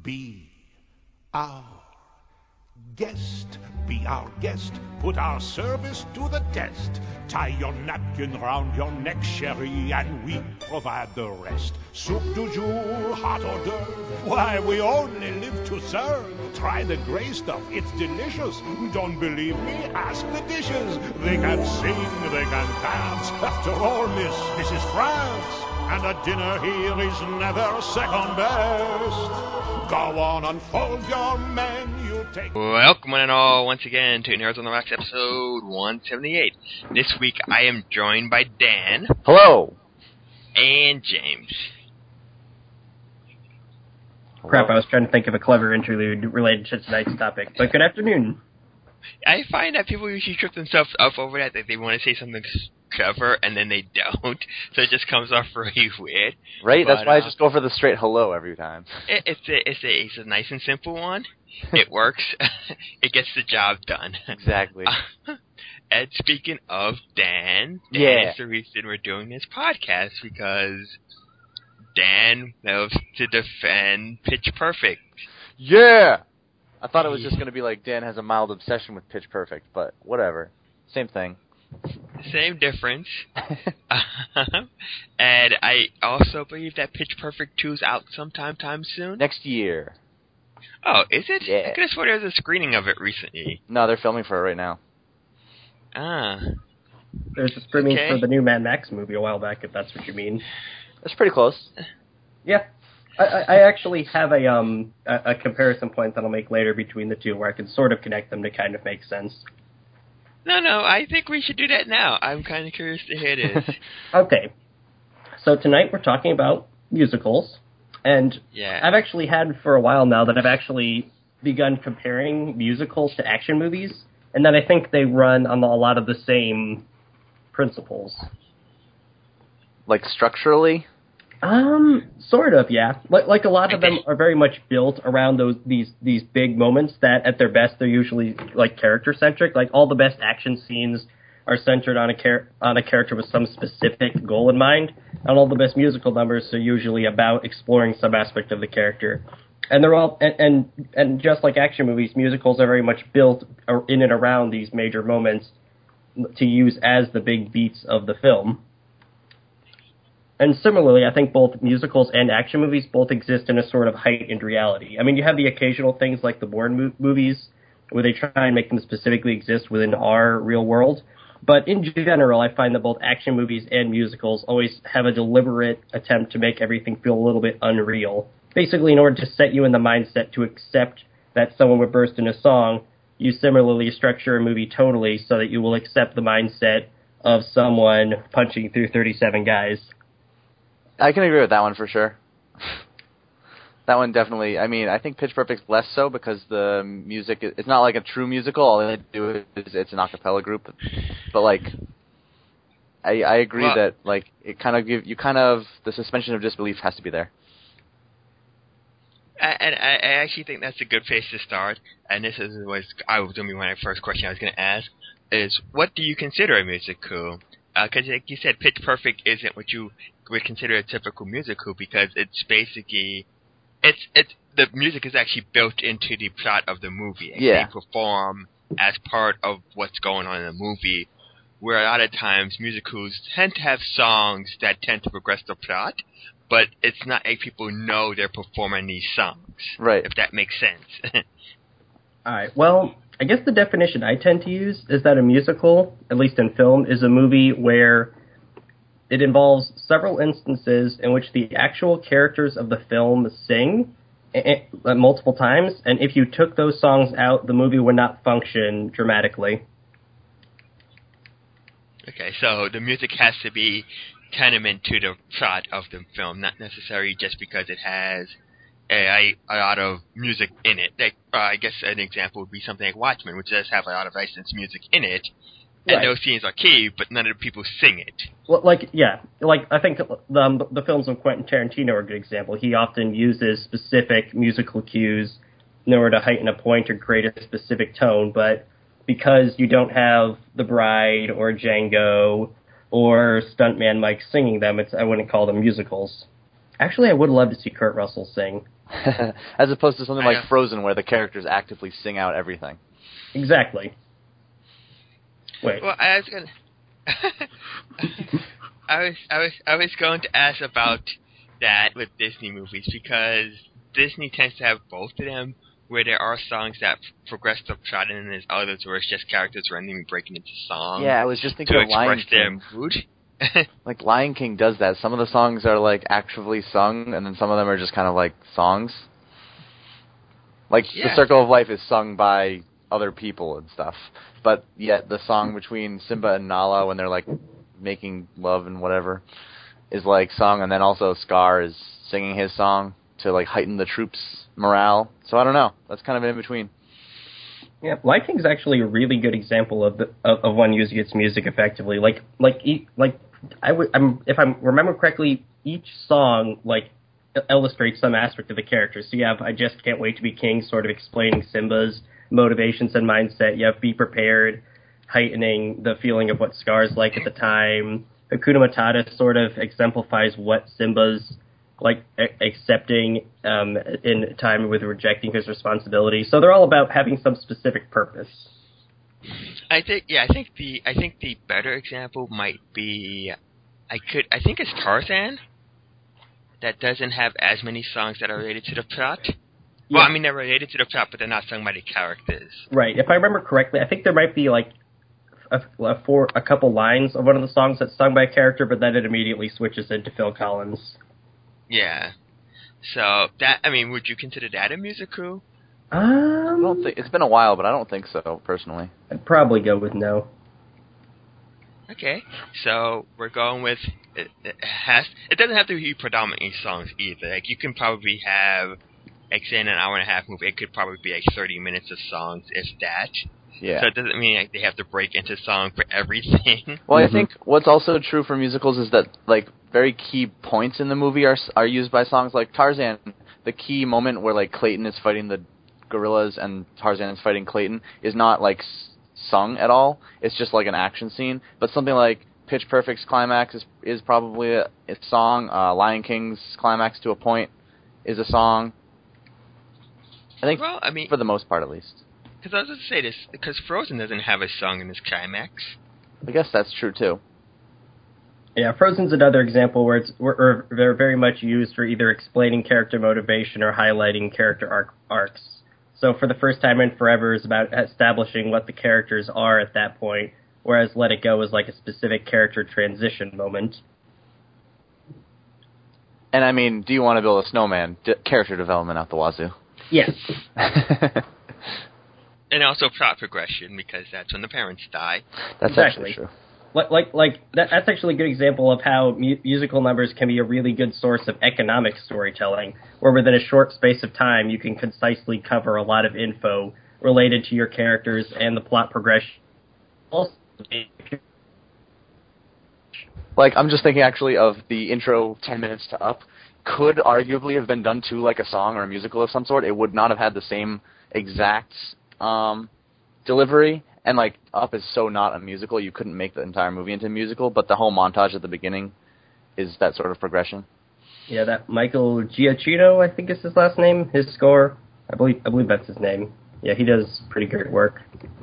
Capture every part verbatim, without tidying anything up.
Be our guest, be our guest, put our service to the test. Tie your napkin round your neck, Sherry, and we provide the rest. Soup du jour, hot hors d'oeuvre, why, we only live to serve. Try the gray stuff, it's delicious. Don't believe me? Ask the dishes. They can sing, they can dance. After all, miss, this is France. And a dinner here is never second best. Go on, unfold your menu, take... Welcome one and all once again to Nerds on the Rocks episode one seventy-eight. This week I am joined by Dan. Hello. And James. Crap, I was trying to think of a clever interlude related to tonight's topic, but good afternoon. I find that people usually trip themselves up over that, that they want to say something clever, and then they don't, so it just comes off really weird. Right, but, that's why uh, I just go for the straight hello every time. It, it's, a, it's, a, it's a nice and simple one. It works. It gets the job done. Exactly. Uh, and speaking of Dan, Dan yeah. is the reason we're doing this podcast, because Dan loves to defend Pitch Perfect. Yeah! I thought it was just going to be like Dan has a mild obsession with Pitch Perfect, but whatever. Same thing. Same difference. And I also believe that Pitch Perfect two is out sometime time soon. Next year. Oh, is it? Yeah. I could have sworn there was a screening of it recently. No, they're filming for it right now. Ah. There's a screening Okay. for the new Mad Max movie a while back, if that's what you mean. That's pretty close. Yeah. I, I I actually have a um a, a comparison point that I'll make later between the two where I can sort of connect them to kind of make sense. No, no, I think we should do that now. I'm kind of curious to hear this. Okay. So tonight we're talking about musicals, and Yeah. I've actually had for a while now that I've actually begun comparing musicals to action movies, and that I think they run on a lot of the same principles. Like structurally? Um, sort of, yeah. Like, like a lot of them Okay. are very much built around those these these big moments that, at their best, they're usually like character centric. Like all the best action scenes are centered on a char- on a character with some specific goal in mind, and all the best musical numbers are usually about exploring some aspect of the character. And they're all and and, and just like action movies, musicals are very much built ar- in and around these major moments to use as the big beats of the film. And similarly, I think both musicals and action movies both exist in a sort of heightened reality. I mean, you have the occasional things like the Bourne mo- movies, where they try and make them specifically exist within our real world. But in general, I find that both action movies and musicals always have a deliberate attempt to make everything feel a little bit unreal. Basically, in order to set you in the mindset to accept that someone would burst in a song, you similarly structure a movie totally so that you will accept the mindset of someone punching through thirty-seven guys. I can agree with that one for sure. That one definitely, I mean, I think Pitch Perfect's less so because the music, is, it's not like a true musical. All they do is it's an a cappella group. But, like, I, I agree Well, that, like, it kind of give you kind of, the suspension of disbelief has to be there. I, and I, I actually think that's a good place to start. And this is was I was going to be my first question I was going to ask is, what do you consider a musical? Because, uh, like you said, Pitch Perfect isn't what you would consider a typical musical because it's basically it's it's the music is actually built into the plot of the movie. And Yeah. They perform as part of what's going on in the movie. Where a lot of times musicals tend to have songs that tend to progress the plot, but it's not like people know they're performing these songs. Right. If that makes sense. All right. Well, I guess the definition I tend to use is that a musical, at least in film, is a movie where it involves several instances in which the actual characters of the film sing a- a- multiple times, and if you took those songs out, the movie would not function dramatically. Okay, so the music has to be tenement to the plot of the film, not necessarily just because it has a, a lot of music in it. Like, uh, I guess an example would be something like Watchmen, which does have a lot of licensed music in it, and Right. those scenes are key, but none of the people sing it. Well, like, yeah, like, I think the, um, the films of Quentin Tarantino are a good example. He often uses specific musical cues in order to heighten a point or create a specific tone, but because you don't have The Bride or Django or Stuntman Mike singing them, it's I wouldn't call them musicals. Actually, I would love to see Kurt Russell sing. As opposed to something I like know. Frozen, where the characters actively sing out everything. Exactly. Wait. Well, I was gonna. I was I was I was going to ask about that with Disney movies because Disney tends to have both of them, where there are songs that progress the plot, and then there's others where it's just characters randomly breaking into song. Yeah, I was just thinking to of Lion express their King. mood. Like, Lion King does that. Some of the songs are, like, actually sung, and then some of them are just kind of, like, songs. Like, Yeah. The Circle of Life is sung by other people and stuff. But yet the song between Simba and Nala when they're, like, making love and whatever is, like, sung, and then also Scar is singing his song to, like, heighten the troops' morale. So I don't know. That's kind of in between. Yeah, Lion King's actually a really good example of the, of, of one using its music effectively. Like like e- like I would I'm if I remember correctly, each song like illustrates some aspect of the character. So you have I Just Can't Wait to Be King, sort of explaining Simba's motivations and mindset. You have Be Prepared, heightening the feeling of what Scar's like at the time. Hakuna Matata sort of exemplifies what Simba's like a- accepting um, in time with rejecting his responsibility. So they're all about having some specific purpose. I think yeah, I think the I think the better example might be I could I think it's Tarzan that doesn't have as many songs that are related to the plot. Yeah. Well, I mean they're related to the plot, but they're not sung by the characters. Right. If I remember correctly, I think there might be like a, a, four, a couple lines of one of the songs that's sung by a character, but then it immediately switches into Phil Collins. Yeah. So that I mean, would you consider that a musical? Um, I don't think it's been a while, but I don't think so personally. I'd probably go with no. Okay. So we're going with it, it has it doesn't have to be predominantly songs either. Like you can probably have like say in an hour and a half movie, it could probably be like thirty minutes of songs, if that. Yeah. So it doesn't mean like they have to break into song for everything. Well, Mhm. I think what's also true for musicals is that, like, very key points in the movie are are used by songs. Like Tarzan, the key moment where, like, Clayton is fighting the gorillas and Tarzan is fighting Clayton is not, like, s- sung at all. It's just, like, an action scene. But something like Pitch Perfect's climax is is probably a, a song. Uh, Lion King's climax, to a point, is a song. I think, Well, I mean, for the most part, at least. because I was going to say this, because Frozen doesn't have a song in its climax. I guess that's true, too. Yeah, Frozen's another example where it's where, where they're very much used for either explaining character motivation or highlighting character arc, arcs. So for the first time in forever is about establishing what the characters are at that point, whereas Let It Go is like a specific character transition moment. And, I mean, Do You Want to Build a Snowman? D- character development out the wazoo. Yes. And also plot progression, because that's when the parents die. That's Exactly. actually true. Like, like, like that, that's actually a good example of how mu- musical numbers can be a really good source of economic storytelling, where within a short space of time you can concisely cover a lot of info related to your characters and the plot progression. Also, Like, I'm just thinking, actually, of the intro ten minutes to Up. Could arguably have been done to, like, a song or a musical of some sort. It would not have had the same exact um, delivery. And, like, Up is so not a musical, you couldn't make the entire movie into a musical, but the whole montage at the beginning is that sort of progression. yeah, that Michael Giacchino, I think is his last name, his score. I believe I believe that's his name. Yeah, he does pretty great work.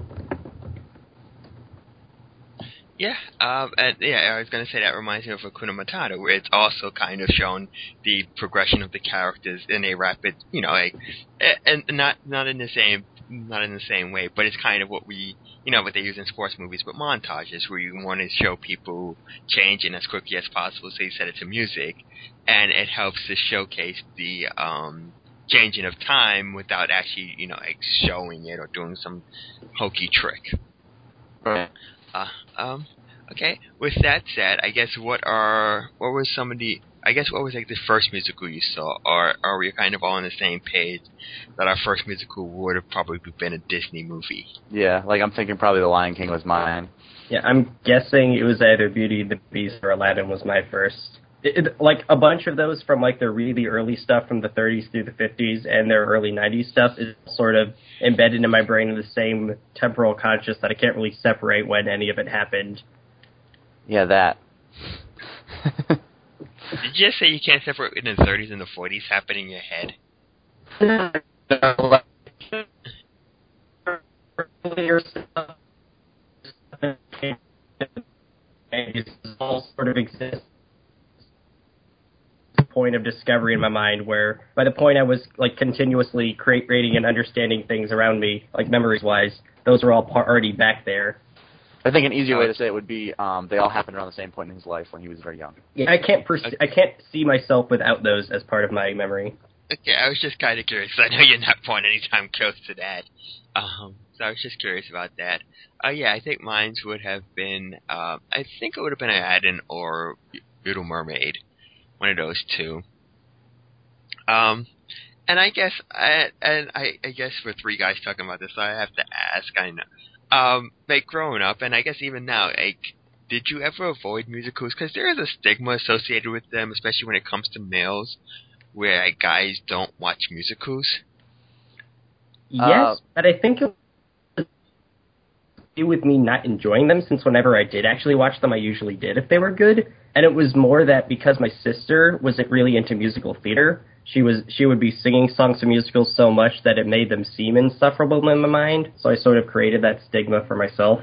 Yeah, um, and yeah, I was going to say that reminds me of Hakuna Matata, where it's also kind of shown the progression of the characters in a rapid, you know, like, and not not in the same not in the same way, but it's kind of what we, you know, what they use in sports movies, but montages where you want to show people changing as quickly as possible. So you set it to music, and it helps to showcase the um, changing of time without actually, you know, like showing it or doing some hokey trick. Right. Uh, um, okay. With that said, I guess what are what were some of the I guess what was like the first musical you saw, or are we kind of all on the same page that our first musical would have probably been a Disney movie? Yeah, like, I'm thinking probably The Lion King was mine. Yeah, I'm guessing it was either Beauty and the Beast or Aladdin was my first. It, it, like a bunch of those from like their really early stuff from the thirties through the fifties and their early nineties stuff is sort of embedded in my brain in the same temporal conscious that I can't really separate when any of it happened. Yeah, that. Did you just say you can't separate when the thirties and the forties happen in your head? all sort of exists point of discovery in my mind where by the point I was like continuously creating and understanding things around me, like memories wise, those are all par- already back there. I think an easier way to say it would be um, they all happened around the same point in his life when he was very young. Yeah, I can't pers- okay. I can't see myself without those as part of my memory. Okay, I was just kind of curious. I know you're not pointing any time close to that. Um, so I was just curious about that. Uh, yeah, I think mine would have been, uh, I think it would have been Aladdin or Little Mermaid. One of those two. Um, and I guess, I, and I, I guess for three guys talking about this, I have to ask, I know, um, like growing up, and I guess even now, like, did you ever avoid musicals? Because there is a stigma associated with them, especially when it comes to males, where like, guys don't watch musicals. Yes, uh, but I think it was do with me not enjoying them, since whenever I did actually watch them, I usually did if they were good. And it was more that because my sister wasn't really into musical theater, she was she would be singing songs of musicals so much that it made them seem insufferable in my mind. So I sort of created that stigma for myself.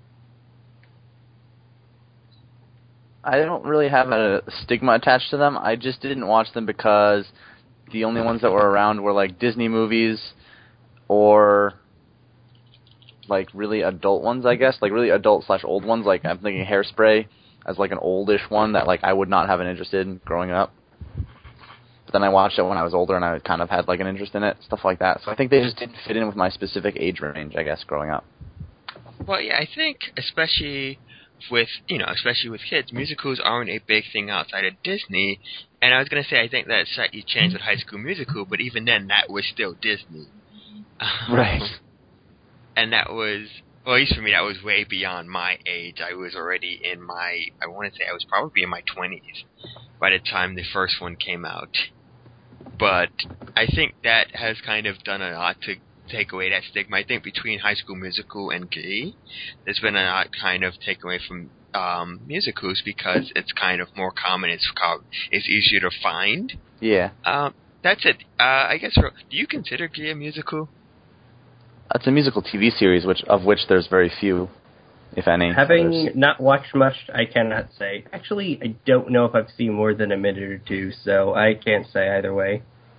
I don't really have a stigma attached to them. I just didn't watch them because the only ones that were around were like Disney movies or like really adult ones, I guess, like really adult slash old ones. Like I'm thinking Hairspray as like an oldish one that like I would not have an interest in growing up. But then I watched it when I was older and I kind of had like an interest in it, stuff like that. So I think they just didn't fit in with my specific age range, I guess, growing up. Well, yeah, I think especially with, you know, especially with kids, musicals aren't a big thing outside of Disney. And I was going to say, I think that slightly changed with High School Musical, but even then, that was still Disney. Right. And that was, well, at least for me, that was way beyond my age. I was already in my, I want to say I was probably in my twenties by the time the first one came out. But I think that has kind of done a lot to take away that stigma. I think between High School Musical and Glee, there's been a lot kind of take away from um, musicals because it's kind of more common. It's called, it's easier to find. Yeah. Um, that's it. Uh, I guess, do you consider Glee a musical? It's a musical T V series, which of which there's very few, if any. Having others. not watched much, I cannot say. Actually, I don't know if I've seen more than a minute or two, so I can't say either way.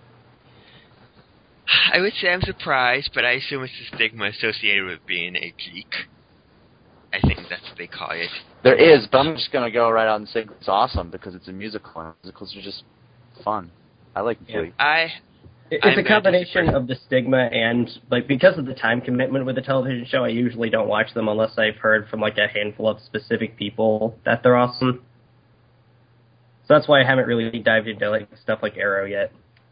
I would say I'm surprised, but I assume it's the stigma associated with being a geek. I think that's what they call it. There is, but I'm just going to go right out and say it's awesome because it's a musical, and musicals are just fun. I like Glee. Yeah. I... It's I'm a combination of the stigma and, like, because of the time commitment with the television show, I usually don't watch them unless I've heard from, like, a handful of specific people that they're awesome. So that's why I haven't really dived into, like, stuff like Arrow yet.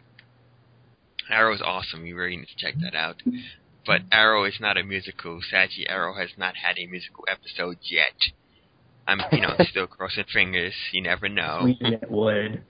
Arrow's awesome. You really need to check that out. But Arrow is not a musical. Sadly, Arrow has not had a musical episode yet. I'm, you know, still crossing fingers. You never know. Sweeten it would.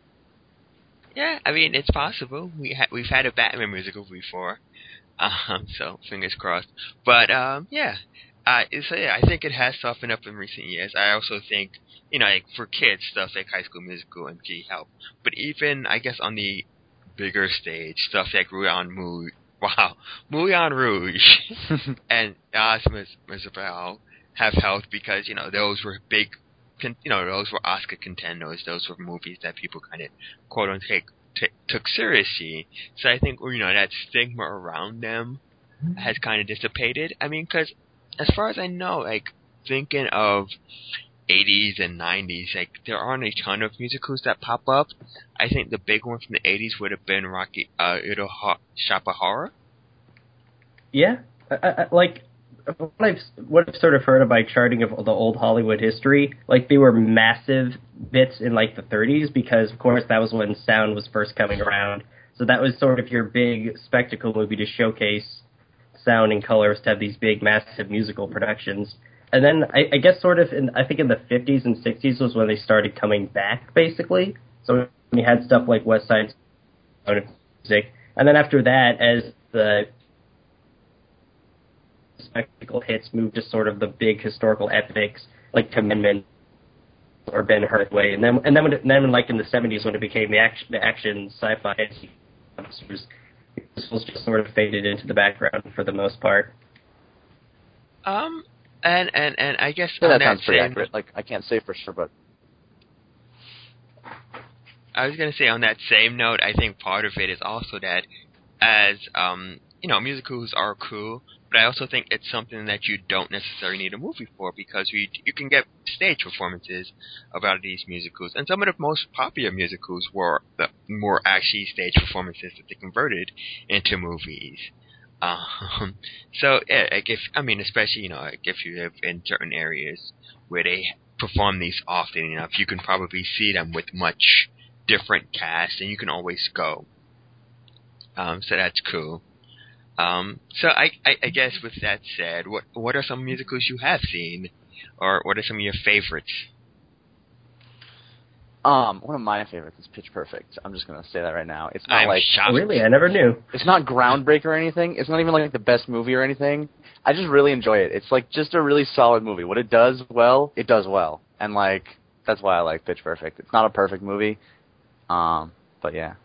Yeah, I mean, it's possible. We ha- we've had a Batman musical before, um, so fingers crossed. But um, yeah, uh, so yeah, I think it has softened up in recent years. I also think, you know, like for kids, stuff like High School Musical and Glee help. But even, I guess, on the bigger stage, stuff like Moulin Rouge, wow, Moulin Rouge and As Miserable have helped because, you know, those were big. Con- you know, those were Oscar contenders. Those were movies that people kind of quote unquote take, t- took seriously. So I think, you know, that stigma around them has kind of dissipated. I mean, because as far as I know, like thinking of eighties and nineties, like there aren't a ton of musicals that pop up. I think the big one from the eighties would have been Rocky, uh, Little Ho- Shop of Horror. Yeah, I, I, like. What I've, what I've sort of heard about charting of the old Hollywood history, like they were massive bits in like the thirties because, of course, that was when sound was first coming around. So that was sort of your big spectacle movie to showcase sound and colors to have these big, massive musical productions. And then I, I guess sort of, in, I think in the fifties and sixties was when they started coming back, basically. So we had stuff like West Side Music. And then after that, as the spectacle hits moved to sort of the big historical epics like Commandment or Ben Hur way, and then and then when it, and then like in the seventies when it became the action the action sci-fi, monsters, this was just sort of faded into the background for the most part. Um, and and and I guess Yeah, on that that sounds pretty same, accurate. Like I can't say for sure, but I was gonna say on that same note, I think part of it is also that as um you know, musicals are cool, but I also think it's something that you don't necessarily need a movie for, because you you can get stage performances about these musicals, and some of the most popular musicals were the more actually stage performances that they converted into movies. Um, so yeah, like if I mean, especially you know, like if you live in certain areas where they perform these often enough, you can probably see them with much different cast, and you can always go. Um, so that's cool. Um, so I, I, I guess with that said, what what are some musicals you have seen, or what are some of your favorites? um, one of my favorites is Pitch Perfect. I'm just gonna say that right now. It's not I'm like shocked. Really, I never knew. it's not groundbreaker or anything. It's not even like the best movie or anything. I just really enjoy it. It's like just a really solid movie. What it does well, it does well, and like that's why I like Pitch Perfect. It's not a perfect movie, um, but yeah,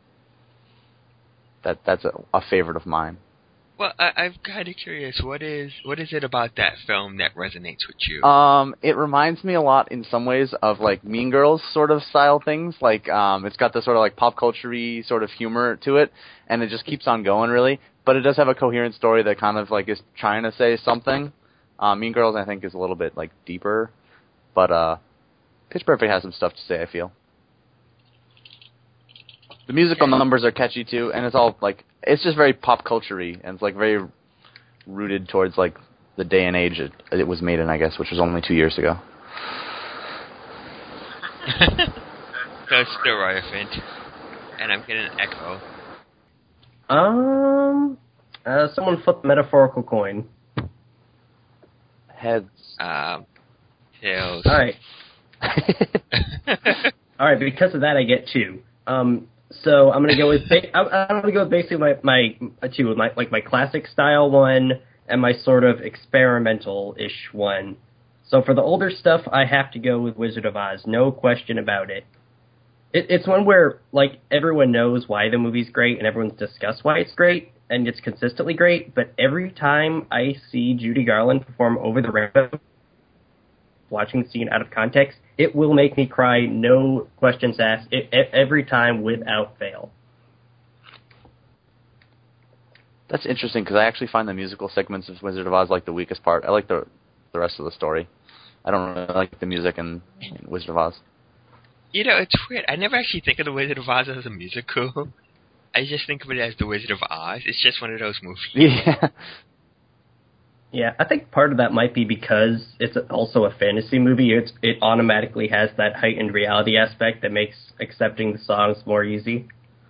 that that's a, a favorite of mine. Well, I, I'm kind of curious. What is what is it about that film that resonates with you? Um, it reminds me a lot in some ways of like Mean Girls sort of style things. Like, um, it's got this sort of like pop culture-y sort of humor to it, and it just keeps on going really. But it does have a coherent story that kind of like is trying to say something. Uh, mean Girls, I think, is a little bit like deeper, but uh, Pitch Perfect has some stuff to say, I feel. The musical numbers are catchy too, and it's all like it's just very pop culture-y, and it's like very rooted towards like the day and age it, it was made in, I guess, which was only two years ago. That's still relevant, and I'm getting an echo. Um, uh, someone flip the metaphorical coin. Heads. Um, tails. All right, all right. Because of that, I get two. Um, so I'm gonna go with ba- I'm, I'm gonna go with basically my my two, my like my classic style one and my sort of experimental ish one. So for the older stuff, I have to go with Wizard of Oz, no question about it. It, it's one where, like, everyone knows why the movie's great, and everyone's discussed why it's great, and it's consistently great, but every time I see Judy Garland perform Over the Rainbow, watching the scene out of context, it will make me cry, no questions asked, it, it, every time without fail. That's interesting, because I actually find the musical segments of Wizard of Oz like the weakest part. I like the the rest of the story. I don't really like the music in, in Wizard of Oz. You know, it's weird. I never actually think of The Wizard of Oz as a musical. I just think of it as The Wizard of Oz. It's just one of those movies. Yeah. Yeah, I think part of that might be because it's also a fantasy movie. It's, it automatically has that heightened reality aspect that makes accepting the songs more easy.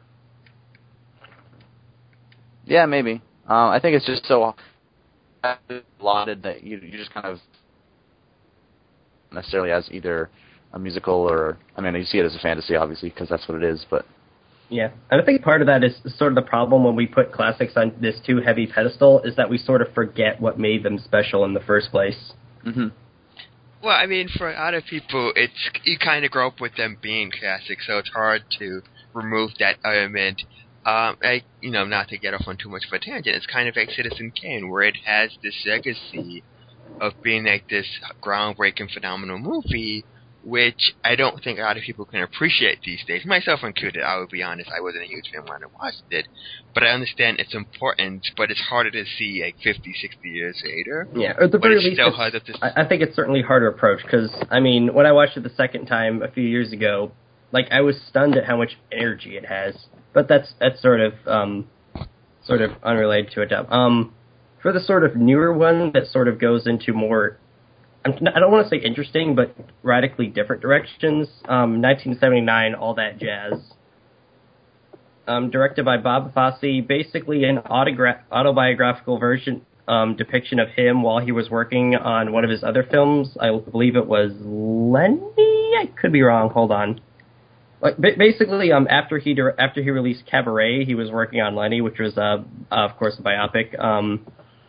Yeah, maybe. Um, I think it's just so lauded that you you just kind of necessarily as either a musical or, I mean, you see it as a fantasy, obviously, because that's what it is, but... Yeah, and I think part of that is sort of the problem when we put classics on this too heavy pedestal, is that we sort of forget what made them special in the first place. Mm-hmm. Well, I mean, for a lot of people, it's you kind of grow up with them being classics, so it's hard to remove that element. Um, I, you know, not to get off on too much of a tangent, it's kind of like Citizen Kane, where it has this legacy of being like this groundbreaking, phenomenal movie, which I don't think a lot of people can appreciate these days. Myself included, I will be honest, I wasn't a huge fan when I watched it. But I understand its importance, but it's harder to see like fifty, sixty years later. Yeah, or at the but very it's least, still it's, hard to... I, I think it's certainly a harder approach, because, I mean, when I watched it the second time a few years ago, like, I was stunned at how much energy it has. But that's that's sort of, um, sort of unrelated to it. Um, for the sort of newer one that sort of goes into more... I don't want to say interesting, but radically different directions. Um, nineteen seventy-nine, All That Jazz. Um, directed by Bob Fosse, basically an autogra- autobiographical version um, depiction of him while he was working on one of his other films. I believe it was Lenny? I could be wrong. Hold on. Like, basically, um, after he after he released Cabaret, he was working on Lenny, which was, uh, uh, of course, a biopic. Um,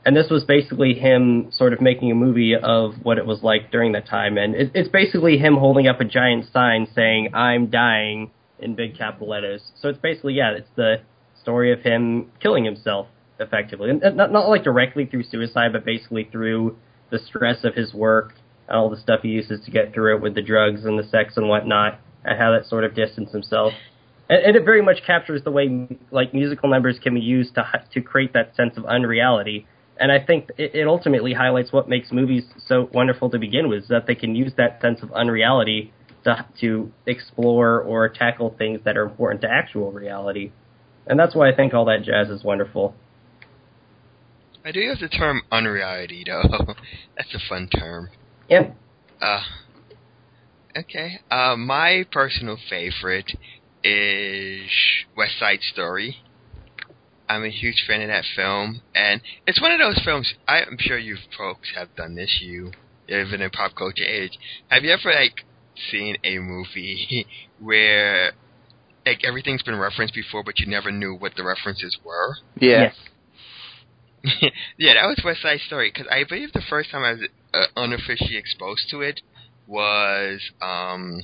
And this was basically him sort of making a movie of what it was like during that time. And it, it's basically him holding up a giant sign saying, "I'm dying," in big capital letters. So it's basically, yeah, it's the story of him killing himself, effectively. And not, not like directly through suicide, but basically through the stress of his work and all the stuff he uses to get through it with the drugs and the sex and whatnot, and how that sort of distanced himself. And, and it very much captures the way like musical numbers can be used to to create that sense of unreality. And I think it, it ultimately highlights what makes movies so wonderful to begin with, is that they can use that sense of unreality to to explore or tackle things that are important to actual reality. And that's why I think all that jazz is wonderful. I do use the term unreality, though. That's a fun term. Yeah. Uh, okay. Uh, my personal favorite is West Side Story. I'm a huge fan of that film, and it's one of those films. I'm sure you folks have done this. You live in a pop culture age. Have you ever like seen a movie where like everything's been referenced before, but you never knew what the references were? Yeah. Yes. Yeah, that was West Side Story, because I believe the first time I was uh, unofficially exposed to it was um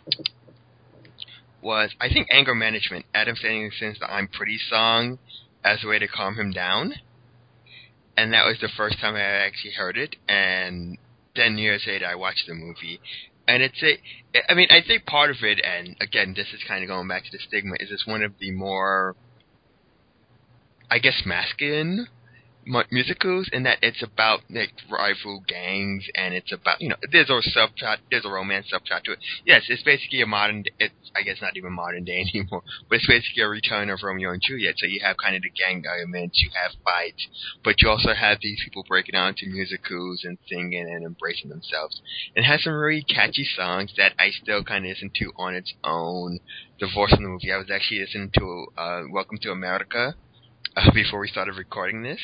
was I think Anger Management. Adam Sandler sings the "I'm Pretty" song as a way to calm him down, and that was the first time I actually heard it. And ten years later, I watched the movie, and it's a. I mean, I think part of it, and again, this is kind of going back to the stigma, is it's one of the more, I guess, masculine musicals, in that it's about like rival gangs, and it's about, you know, there's a subplot, there's a romance subplot to it. Yes, it's basically a modern. It's I guess not even modern day anymore, but it's basically a return of Romeo and Juliet. So you have kind of the gang elements, you have fights, but you also have these people breaking out into musicals and singing and embracing themselves. It has some really catchy songs that I still kind of listen to on its own. The voice in the movie, I was actually listening to uh, Welcome to America Uh, before we started recording this.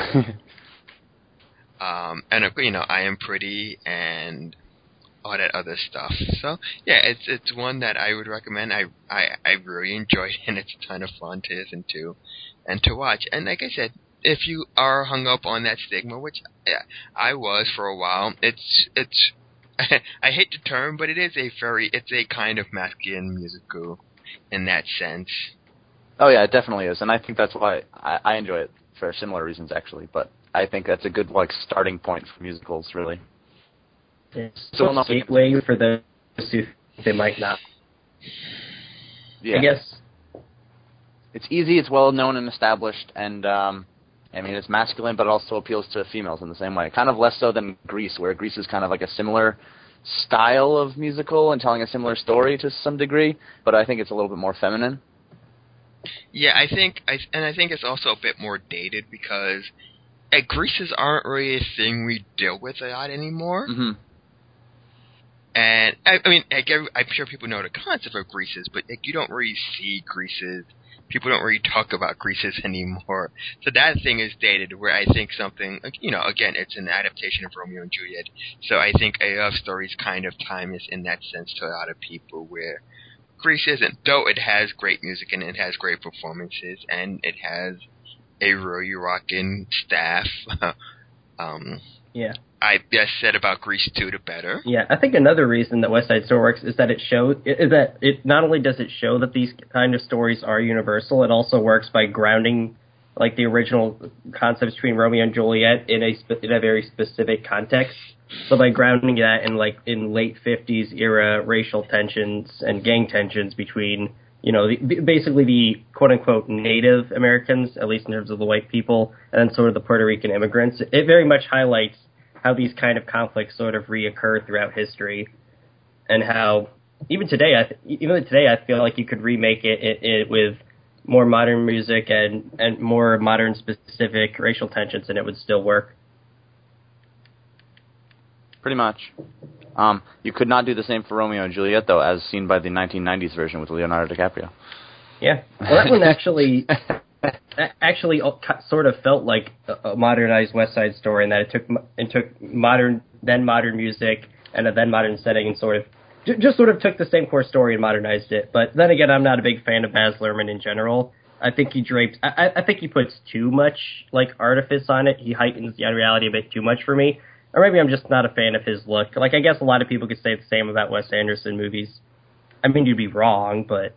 um, and, uh, you know, I Am Pretty and all that other stuff. So, yeah, it's it's one that I would recommend. I, I, I really enjoyed it, and it's a ton of fun to listen to and to watch. And like I said, if you are hung up on that stigma, which yeah, I was for a while, it's, it's I hate the term, but it is a very, it's a kind of masculine musical in that sense. Oh yeah, it definitely is, and I think that's why I, I enjoy it for similar reasons, actually. But I think that's a good like starting point for musicals, really. It's so a gateway for those who they might not. Yeah. I guess it's easy, it's well known and established, and um, I mean it's masculine, but it also appeals to females in the same way. Kind of less so than Grease, where Grease is kind of like a similar style of musical and telling a similar story to some degree, but I think it's a little bit more feminine. Yeah, I think, I, and I think it's also a bit more dated because uh, Greases aren't really a thing we deal with a lot anymore. Mm-hmm. And I, I mean, like, I'm sure people know the concept of Greases, but like, you don't really see Greases. People don't really talk about Greases anymore. So that thing is dated. Where I think something, you know, again, it's an adaptation of Romeo and Juliet. So I think a love story is kind of timeless in that sense to a lot of people. Where Grease isn't, though it has great music and it has great performances and it has a really rockin' staff. um, yeah. I best said about Grease two, the better. Yeah, I think another reason that West Side Story works is that it shows is that it not only does it show that these kind of stories are universal, it also works by grounding like the original concepts between Romeo and Juliet in a in a very specific context. So by grounding that in like in late fifties era racial tensions and gang tensions between, you know, the, basically the quote unquote Native Americans, at least in terms of the white people, and then sort of the Puerto Rican immigrants, it very much highlights how these kind of conflicts sort of reoccur throughout history, and how even today, I th- even today, I feel like you could remake it, it, it with more modern music and, and more modern specific racial tensions, and it would still work. Pretty much. Um, you could not do the same for Romeo and Juliet, though, as seen by the nineteen nineties version with Leonardo DiCaprio. Yeah. Well, that one actually actually sort of felt like a modernized West Side Story, in that it took it took modern, then modern music and a then modern setting, and sort of just sort of took the same core story and modernized it. But then again, I'm not a big fan of Baz Luhrmann in general, I think he drapes. I, I think he puts too much like artifice on it. He heightens the unreality a bit too much for me, or maybe I'm just not a fan of his look. Like I guess a lot of people could say the same about Wes Anderson movies. I mean, you'd be wrong, but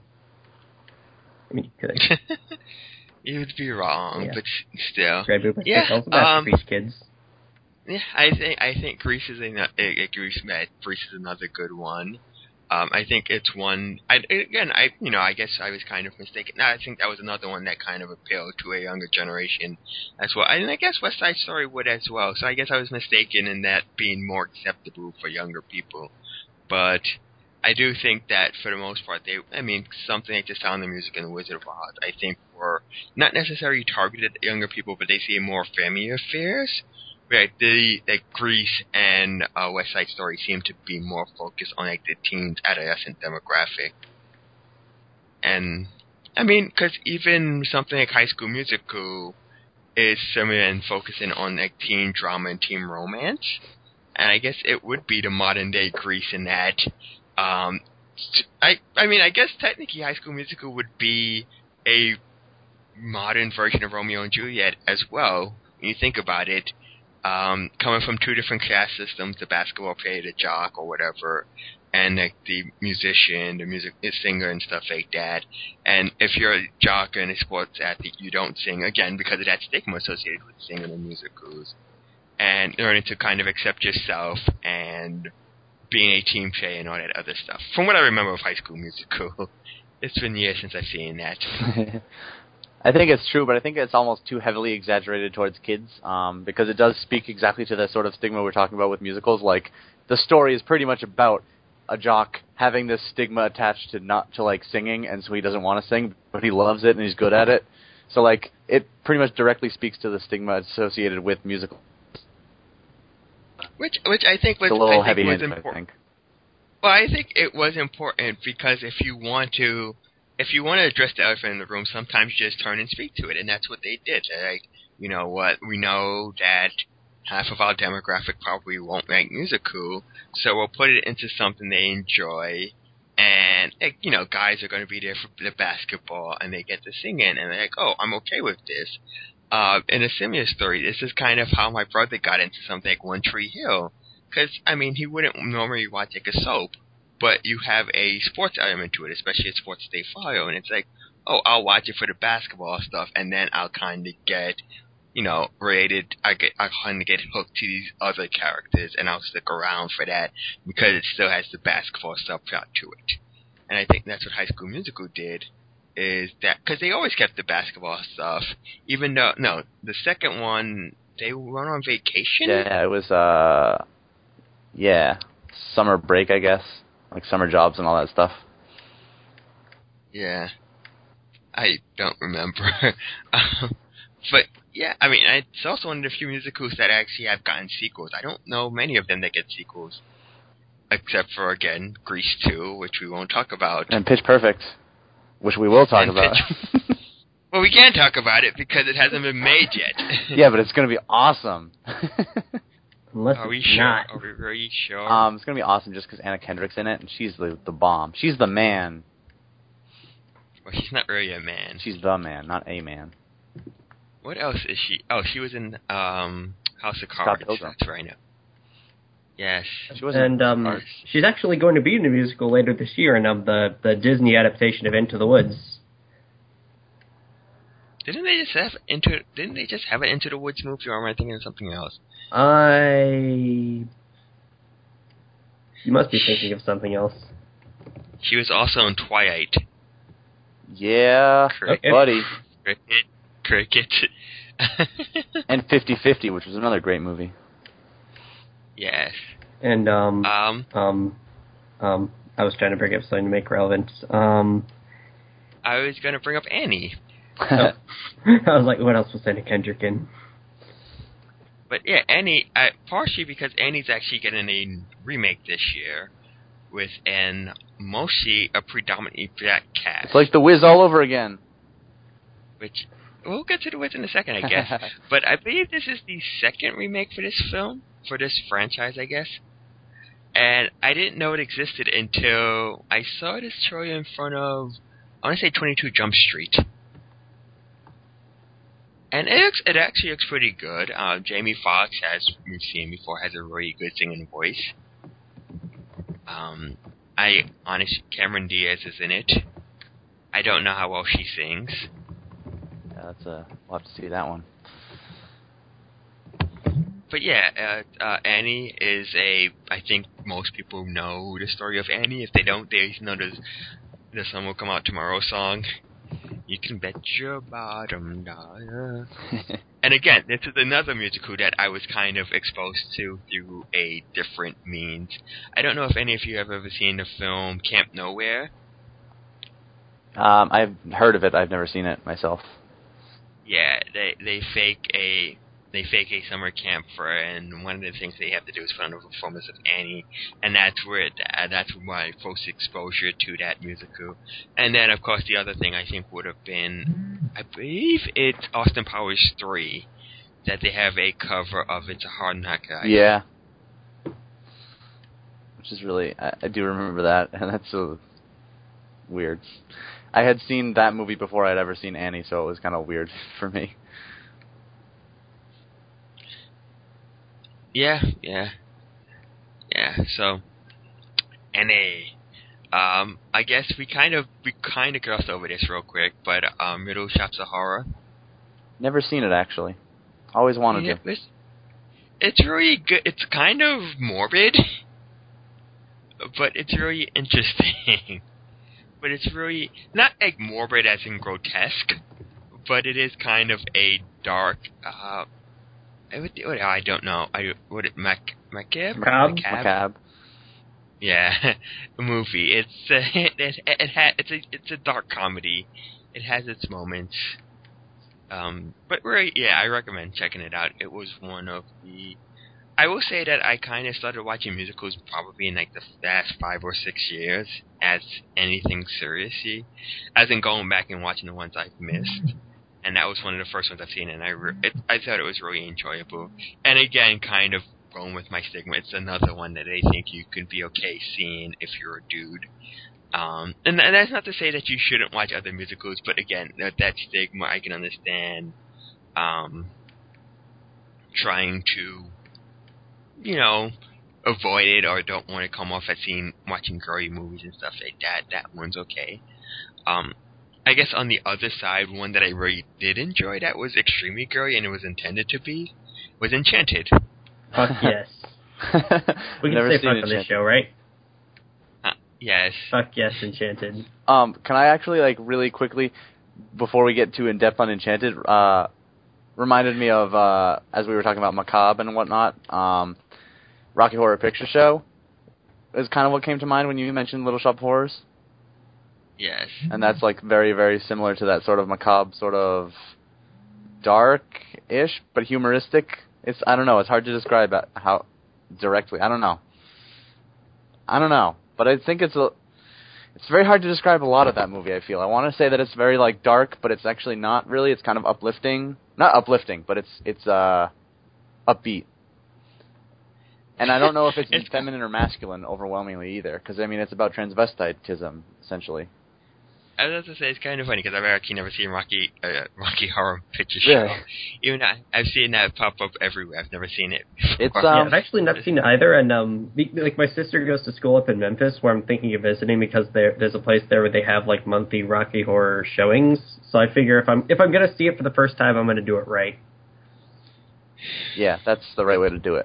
I mean, you could. You'd be wrong, Yeah. but still. Great movie. Yeah, It's a masterpiece, kids. Yeah, I think I think Grease is a, a, a Grease, Grease is another good one. Um, I think it's one. I, again, I you know I guess I was kind of mistaken. No, I think that was another one that kind of appealed to a younger generation as well. And I guess West Side Story would as well. So I guess I was mistaken in that being more acceptable for younger people. But I do think that for the most part, they. I mean, something like The Sound of Music and The Wizard of Oz, I think were not necessarily targeted at younger people, but they see more family affairs. Right, the like Grease and uh, West Side Story seem to be more focused on like the teens, adolescent demographic, and I mean, because even something like High School Musical is similar in focusing on like teen drama and teen romance, and I guess it would be the modern day Grease in that. Um, I I mean, I guess technically High School Musical would be a modern version of Romeo and Juliet as well when you think about it. Um, coming from two different caste systems, the basketball player, the jock, or whatever, and like the musician, the music the singer, and stuff like that. And if you're a jock and a sports athlete, you don't sing again because of that stigma associated with singing in musicals. And learning to kind of accept yourself and being a team player and all that other stuff. From what I remember of High School Musical, it's been years since I've seen that. I think it's true, but I think it's almost too heavily exaggerated towards kids, um, because it does speak exactly to the sort of stigma we're talking about with musicals. Like, the story is pretty much about a jock having this stigma attached to not to like singing, and so he doesn't want to sing, but he loves it and he's good at it. So like, it pretty much directly speaks to the stigma associated with musicals. Which, which I think was, it's a little I think was heavy-handed, important. I think. Well, I think it was important because if you want to. If you want to address the elephant in the room, sometimes you just turn and speak to it, and that's what they did. They're like, you know what, we know that half of our demographic probably won't like musical, so we'll put it into something they enjoy, and, like, you know, guys are going to be there for the basketball, and they get to sing in, and they're like, oh, I'm okay with this. Uh, in a similar story, this is kind of how my brother got into something like One Tree Hill, because, I mean, he wouldn't normally watch, like, a soap, but you have a sports element to it, especially a sports they follow, and it's like, oh, I'll watch it for the basketball stuff, and then I'll kind of get, you know, rated, I get, I kind of get hooked to these other characters, and I'll stick around for that, because it still has the basketball stuff out to it. And I think that's what High School Musical did, is that, because they always kept the basketball stuff, even though, no, the second one, they went on vacation? Yeah, it was, uh, yeah, summer break, I guess. Like summer jobs and all that stuff. Yeah. I don't remember. um, but, yeah, I mean, it's also one of the few musicals that actually have gotten sequels. I don't know many of them that get sequels. Except for, again, Grease two, which we won't talk about. And Pitch Perfect, which we will talk and about. Pitch... well, we can't talk about it because it hasn't been made yet. Yeah, but it's going to be awesome. Unless Are we it's sure? not. Are we really sure? Um, it's gonna be awesome just because Anna Kendrick's in it, and she's the the bomb. She's the man. Well, she's not really a man. She's the man, not a man. What else is she? Oh, she was in um, House of Scott Cards. Pilgrim. That's right. I know. Yes. She wasn't And um, Cards. she's actually going to be in a musical later this year in um, the the Disney adaptation of Into the Woods. Didn't they just have into? Didn't they just have an Into the Woods movie, or am I thinking of something else? I. You must be thinking of something else. She was also in Twilight. Yeah, Cricket. buddy. Cricket. Cricket. And fifty-fifty, which was another great movie. Yes. And um, Um. um, um, I was trying to bring up something to make relevant. Um, I was going to bring up Annie. I was like, what else was Anna Kendrick in? But yeah, Annie, uh, partially because Annie's actually getting a remake this year with an mostly a predominantly black cast. It's like The Wiz all over again. Which, we'll get to the Wiz in a second, I guess. But I believe this is the second remake for this film, for this franchise, I guess. And I didn't know it existed until I saw this trailer in front of, I want to say twenty-two Jump Street. and it looks, it actually looks pretty good. Uh, Jamie Foxx, as we've seen before, has a really good singing voice. Um, I honestly, Cameron Diaz is in it. I don't know how well she sings. Yeah, that's a. We'll have to see that one. But yeah, uh, uh, Annie is a. I think most people know the story of Annie. If they don't, they know the the Sun Will Come Out Tomorrow song. You can bet your bottom dollar. And again, this is another musical that I was kind of exposed to through a different means. I don't know if any of you have ever seen the film Camp Nowhere. Um, I've heard of it. I've never seen it myself. Yeah, they they fake a they fake a summer camp for, and one of the things they have to do is put on a performance of Annie, and that's where it, uh, that's my first exposure to that musical. And then, of course, the other thing I think would have been, I believe it's Austin Powers three, that they have a cover of It's a Hard Knock Life. Yeah, which is really, I, I do remember that, and that's so weird. I had seen that movie before I'd ever seen Annie, so it was kind of weird for me. Yeah, yeah, yeah. So, Annie. Um, I guess we kind of we kind of glossed over this real quick, but um, Little Shops of Horror. Never seen it actually. Always wanted Yeah, to. it's, it's really good. It's kind of morbid, but it's really interesting. But it's really not like morbid as in grotesque, but it is kind of a dark. Uh, I, would, I don't know. I would it mac macabre Macabre? Macabre. Yeah, movie. It's uh, it it, it ha, it's a it's a dark comedy. It has its moments. Um, but really, yeah, I recommend checking it out. It was one of the. I will say that I kind of started watching musicals probably in like the last five or six years as anything seriously, as in going back and watching the ones I've missed. And that was one of the first ones I've seen, and I re- it, I thought it was really enjoyable. And again, kind of going with my stigma, it's another one that I think you can be okay seeing if you're a dude. Um, and, and that's not to say that you shouldn't watch other musicals, but again, that, that stigma I can understand. Um, trying to, you know, avoid it or don't want to come off as seeing watching girly movies and stuff like that. That one's okay. Um, I guess on the other side, one that I really did enjoy that was extremely girly and it was intended to be was Enchanted. Fuck yes. We can Never say seen fuck on Enchanted. this show, right? Uh, yes. Fuck yes, Enchanted. Um, can I actually, like, really quickly, before we get too in-depth on Enchanted, uh, reminded me of, uh, as we were talking about Macabre and whatnot, um, Rocky Horror Picture Show is kind of what came to mind when you mentioned Little Shop of Horrors. Yes. And that's, like, very, very similar to that sort of macabre, sort of dark-ish, but humoristic. It's, I don't know, it's hard to describe how directly. I don't know. I don't know. But I think it's a, it's very hard to describe a lot of that movie, I feel. I want to say that it's very, like, dark, but it's actually not really. It's kind of uplifting. Not uplifting, but it's, it's, uh, upbeat. And I don't know if it's, It's- feminine or masculine overwhelmingly either, because, I mean, it's about transvestitism, essentially. I was about to say, it's kind of funny because I've actually never seen Rocky uh, Rocky Horror Picture Show. Really? Even I, I've seen that pop up everywhere. I've never seen it. It's, before. um, Yeah, I've actually not seen either, and um, be, like my sister goes to school up in Memphis, where I'm thinking of visiting because there there's a place there where they have like monthly Rocky Horror showings. So I figure if I'm if I'm gonna see it for the first time, I'm gonna do it right. Yeah, that's the right way to do it.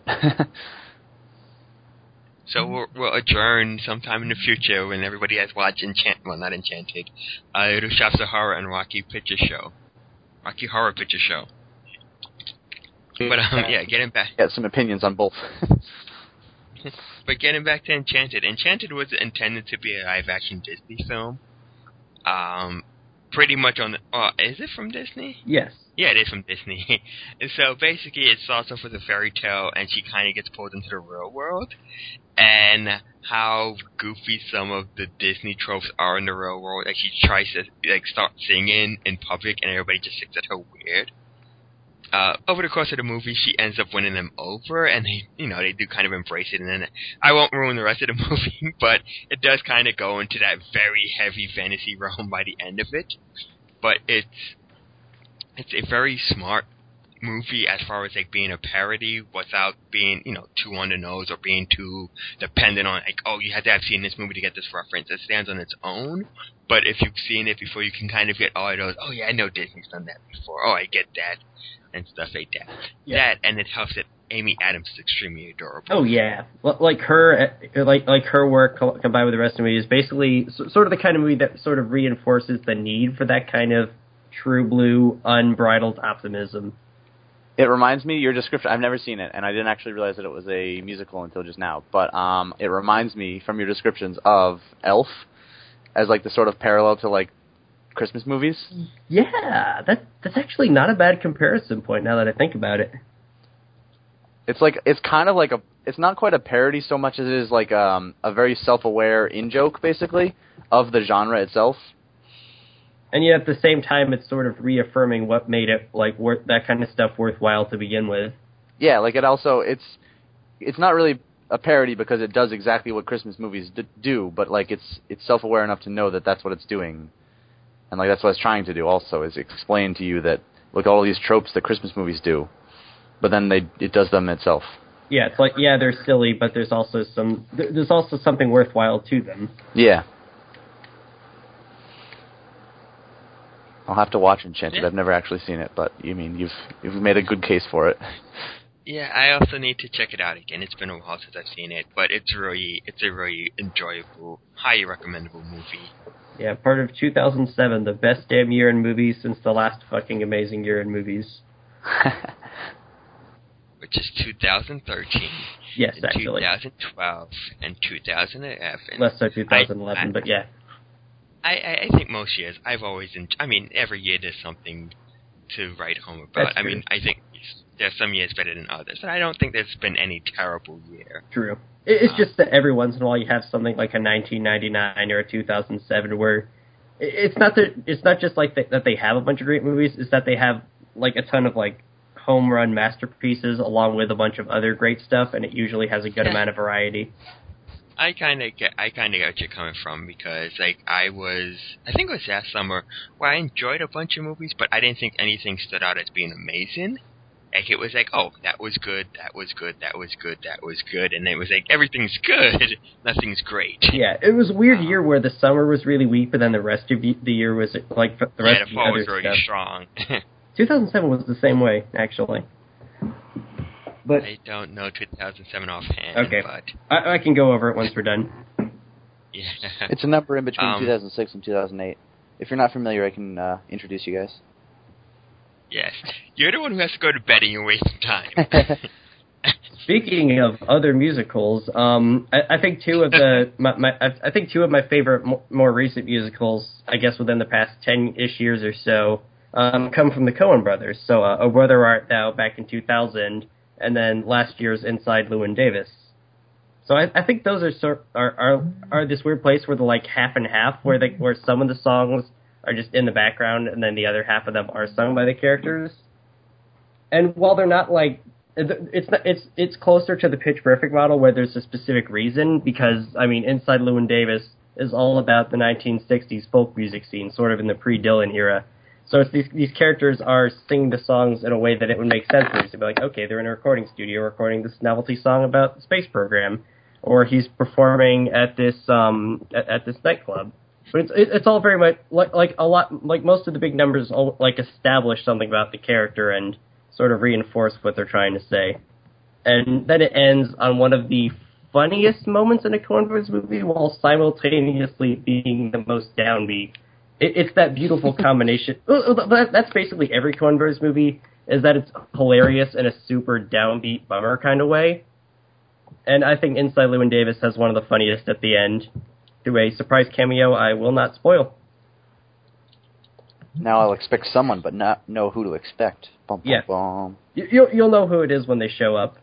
So we'll, we'll adjourn sometime in the future when everybody has watched Enchant, well, not Enchanted, uh, Little Shops of Horror and Rocky Picture Show, Rocky Horror Picture Show. But um, yeah, getting back, Get some opinions on both. but getting back to Enchanted, Enchanted was intended to be a live-action Disney film. Um, pretty much on the, oh, is it from Disney? Yes. Yeah, it is from Disney. And so basically it starts off with a fairy tale and she kind of gets pulled into the real world. And how goofy some of the Disney tropes are in the real world. Like she tries to like start singing in public and everybody just looks at her weird. Uh, over the course of the movie, she ends up winning them over, and they, you know, they do kind of embrace it. And then I won't ruin the rest of the movie, but it does kind of go into that very heavy fantasy realm by the end of it. But it's it's a very smart movie as far as like being a parody without being, you know, too on the nose or being too dependent on like, oh, you have to have seen this movie to get this reference. It stands on its own. But if you've seen it before, you can kind of get all those, oh yeah, I know Disney's done that before. Oh, I get that. And stuff like that. Yeah. That, and it helps that Amy Adams is extremely adorable. Oh yeah, like her, like like her work combined with the rest of the movie is basically sort of the kind of movie that sort of reinforces the need for that kind of true blue, unbridled optimism. It reminds me, your description, I've never seen it, and I didn't actually realize that it was a musical until just now, but um, it reminds me from your descriptions of Elf as like the sort of parallel to like Christmas movies. Yeah, that that's actually not a bad comparison point now that I think about it. It's like, it's kind of like a, it's not quite a parody so much as it is like um, a very self-aware in-joke, basically, of the genre itself. And yet at the same time, it's sort of reaffirming what made it, like, worth, that kind of stuff worthwhile to begin with. Yeah, like it also, it's it's not really a parody because it does exactly what Christmas movies d- do, but like it's it's self-aware enough to know that that's what it's doing. And like that's what it's trying to do also, is explain to you that, look, all these tropes that Christmas movies do, but then they it does them itself. Yeah, it's like, yeah, they're silly, but there's also some there's also something worthwhile to them. Yeah. I'll have to watch Enchanted. Yeah. I've never actually seen it, but you mean you've you've made a good case for it. Yeah, I also need to check it out again. It's been a while since I've seen it, but it's really it's a really enjoyable, highly recommendable movie. Yeah, part of two thousand seven, the best damn year in movies since the last fucking amazing year in movies. Which is two thousand thirteen. Yes, and actually. two thousand twelve and two thousand eleven. Less so two thousand eleven, I, I, but yeah. I, I think most years, I've always, enjoyed, I mean, every year there's something to write home about. That's true. I mean, I think there's some years better than others, but I don't think there's been any terrible year. True. It's um, just that every once in a while you have something like a nineteen ninety-nine or a two thousand seven where it's not that it's not just like the, that they have a bunch of great movies, it's that they have like a ton of like home run masterpieces along with a bunch of other great stuff, and it usually has a good yeah. amount of variety. I kind of get, I kind of get what you're coming from because, like, I was, I think it was last summer where I enjoyed a bunch of movies, but I didn't think anything stood out as being amazing. Like, it was like, oh, that was good, that was good, that was good, that was good, and it was like, everything's good, nothing's great. Yeah, it was a weird um, year where the summer was really weak, but then the rest of the year was, like, the rest yeah, the of the fall other was really stuff. strong. two thousand seven was the same way, actually. But I don't know two thousand seven offhand. Okay, but I, I can go over it once we're done. Yeah, it's a number in between um, two thousand six and two thousand eight. If you're not familiar, I can uh, introduce you guys. Yes, you're the one who has to go to bed and you're wasting time. Speaking of other musicals, um, I, I think two of the my, my I think two of my favorite mo- more recent musicals, I guess within the past ten-ish years or so, um, come from the Coen brothers. So, uh, "O Brother Art Thou" back in two thousand. And then last year's Inside Llewyn Davis. So I, I think those are, sort, are are are this weird place where they're like half and half, where they where some of the songs are just in the background, and then the other half of them are sung by the characters. And while they're not like, it's not, it's it's closer to the Pitch Perfect model where there's a specific reason, because I mean Inside Llewyn Davis is all about the nineteen sixties folk music scene, sort of in the pre-Dylan era. So it's these these characters are singing the songs in a way that it would make sense for you to be like, okay, they're in a recording studio recording this novelty song about the space program, or he's performing at this um at, at this nightclub. But it's it, it's all very much like like a lot like most of the big numbers all, like establish something about the character and sort of reinforce what they're trying to say. And then it ends on one of the funniest moments in a Coen Brothers movie while simultaneously being the most downbeat. It's that beautiful combination. That's basically every Coen Brothers movie, is that it's hilarious in a super downbeat bummer kind of way. And I think Inside Llewyn Davis has one of the funniest at the end, through a surprise cameo I will not spoil. Now I'll expect someone, but not know who to expect. Bum, bum, yeah. bum. You'll, you'll know who it is when they show up.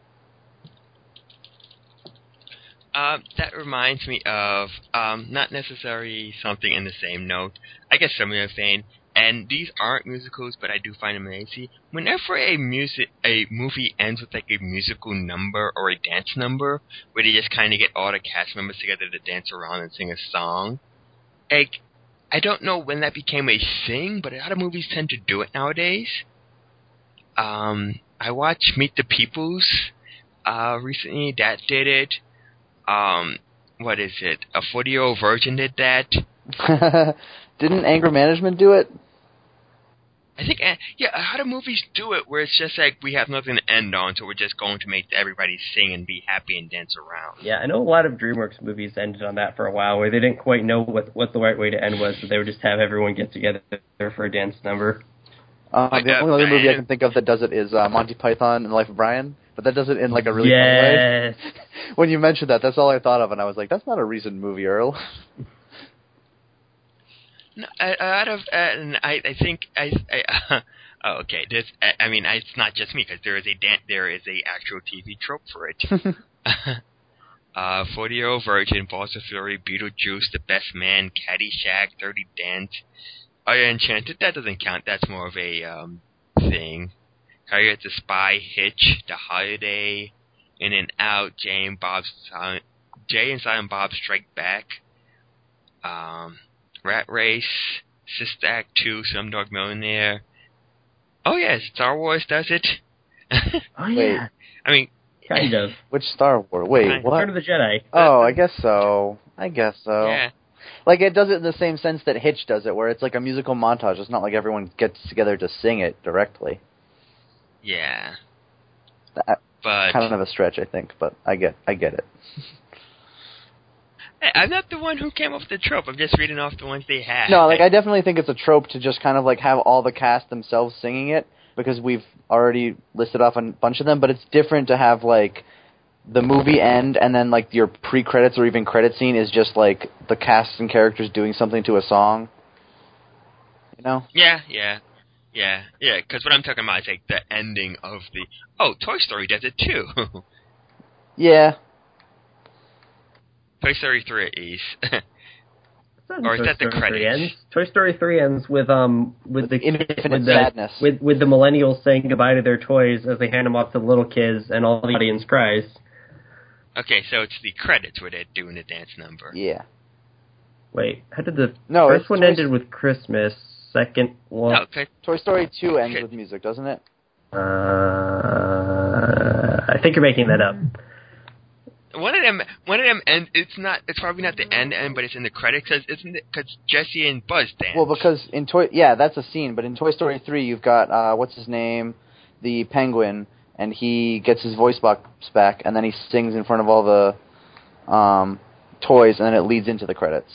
Uh, that reminds me of, um, not necessarily something in the same note, I guess similar vein, and these aren't musicals, but I do find them amazing. Whenever a music, a movie ends with like a musical number or a dance number, where they just kind of get all the cast members together to dance around and sing a song, like, I don't know when that became a thing, but a lot of movies tend to do it nowadays. Um, I watched Meet the Peoples uh, recently. That did it. Um, what is it? A forty-year-old virgin did that. Didn't Anger Management do it? I think, uh, yeah, a lot of movies do it where it's just like we have nothing to end on, so we're just going to make everybody sing and be happy and dance around. Yeah, I know a lot of DreamWorks movies ended on that for a while, where they didn't quite know what what the right way to end was, so they would just have everyone get together for a dance number. Uh, Like, the uh, only other movie I and- can think of that does it is uh, Monty Python and the Life of Brian, but that does it in like a really fun way. Yes. When you mentioned that, that's all I thought of, and I was like, that's not a recent movie, Earl. No, a, a lot of, uh, and I, I think, I, I uh, oh, okay, this, I, I mean, I, it's not just me, because there is a dan- there is a actual T V trope for it. uh, forty-year-old Virgin, Balls of Fury, Beetlejuice, The Best Man, Caddyshack, Dirty Dance. Oh yeah, Enchanted, that doesn't count, that's more of a, um, thing. Harriet the Spy, Hitch, The Holiday, In and Out, Jay and Bob's, Silent, Jay and Silent Bob Strike Back, um, Rat Race, Sister Act two, Slumdog Millionaire. Oh yeah, Star Wars does it. Oh, yeah. I mean, Kind of. Which Star Wars? Wait, Kind- what? Return of the Jedi. Oh, I guess so. I guess so. yeah. Like, it does it in the same sense that Hitch does it, where it's like a musical montage. It's not like everyone gets together to sing it directly. Yeah. That, But kind of a stretch, I think, but I get I get it. hey, I'm not the one who came up with the trope. I'm just reading off the ones they had. No, like, I definitely think it's a trope to just kind of, like, have all the cast themselves singing it, because we've already listed off a bunch of them, but it's different to have, like, the movie end, and then, like, your pre-credits or even credit scene is just, like, the cast and characters doing something to a song. You know? Yeah, yeah. Yeah, yeah, because what I'm talking about is, like, the ending of the... Oh, Toy Story does it, too. Yeah. Toy Story three at least. Or is Toy that the Story three credits? ends. Toy Story three ends with um with the Infinite with the, sadness. with with the millennials saying goodbye to their toys as they hand them off to the little kids, and all the audience cries. Okay, so it's the credits where they're doing the dance number. Yeah. Wait, how did the No, first it's one Toy ended with Christmas? Second one, No, okay. Toy Story two ends Okay. with music, doesn't it? uh, I think you're making that up. One of them, one of them, and it's not. It's probably not the end end, but it's in the credits. Cause isn't it? Because Jesse and Buzz dance. Well, because in Toy, yeah, that's a scene. But in Toy Story three, you've got uh, what's his name, the penguin, and he gets his voice box back, and then he sings in front of all the um, toys, and then it leads into the credits.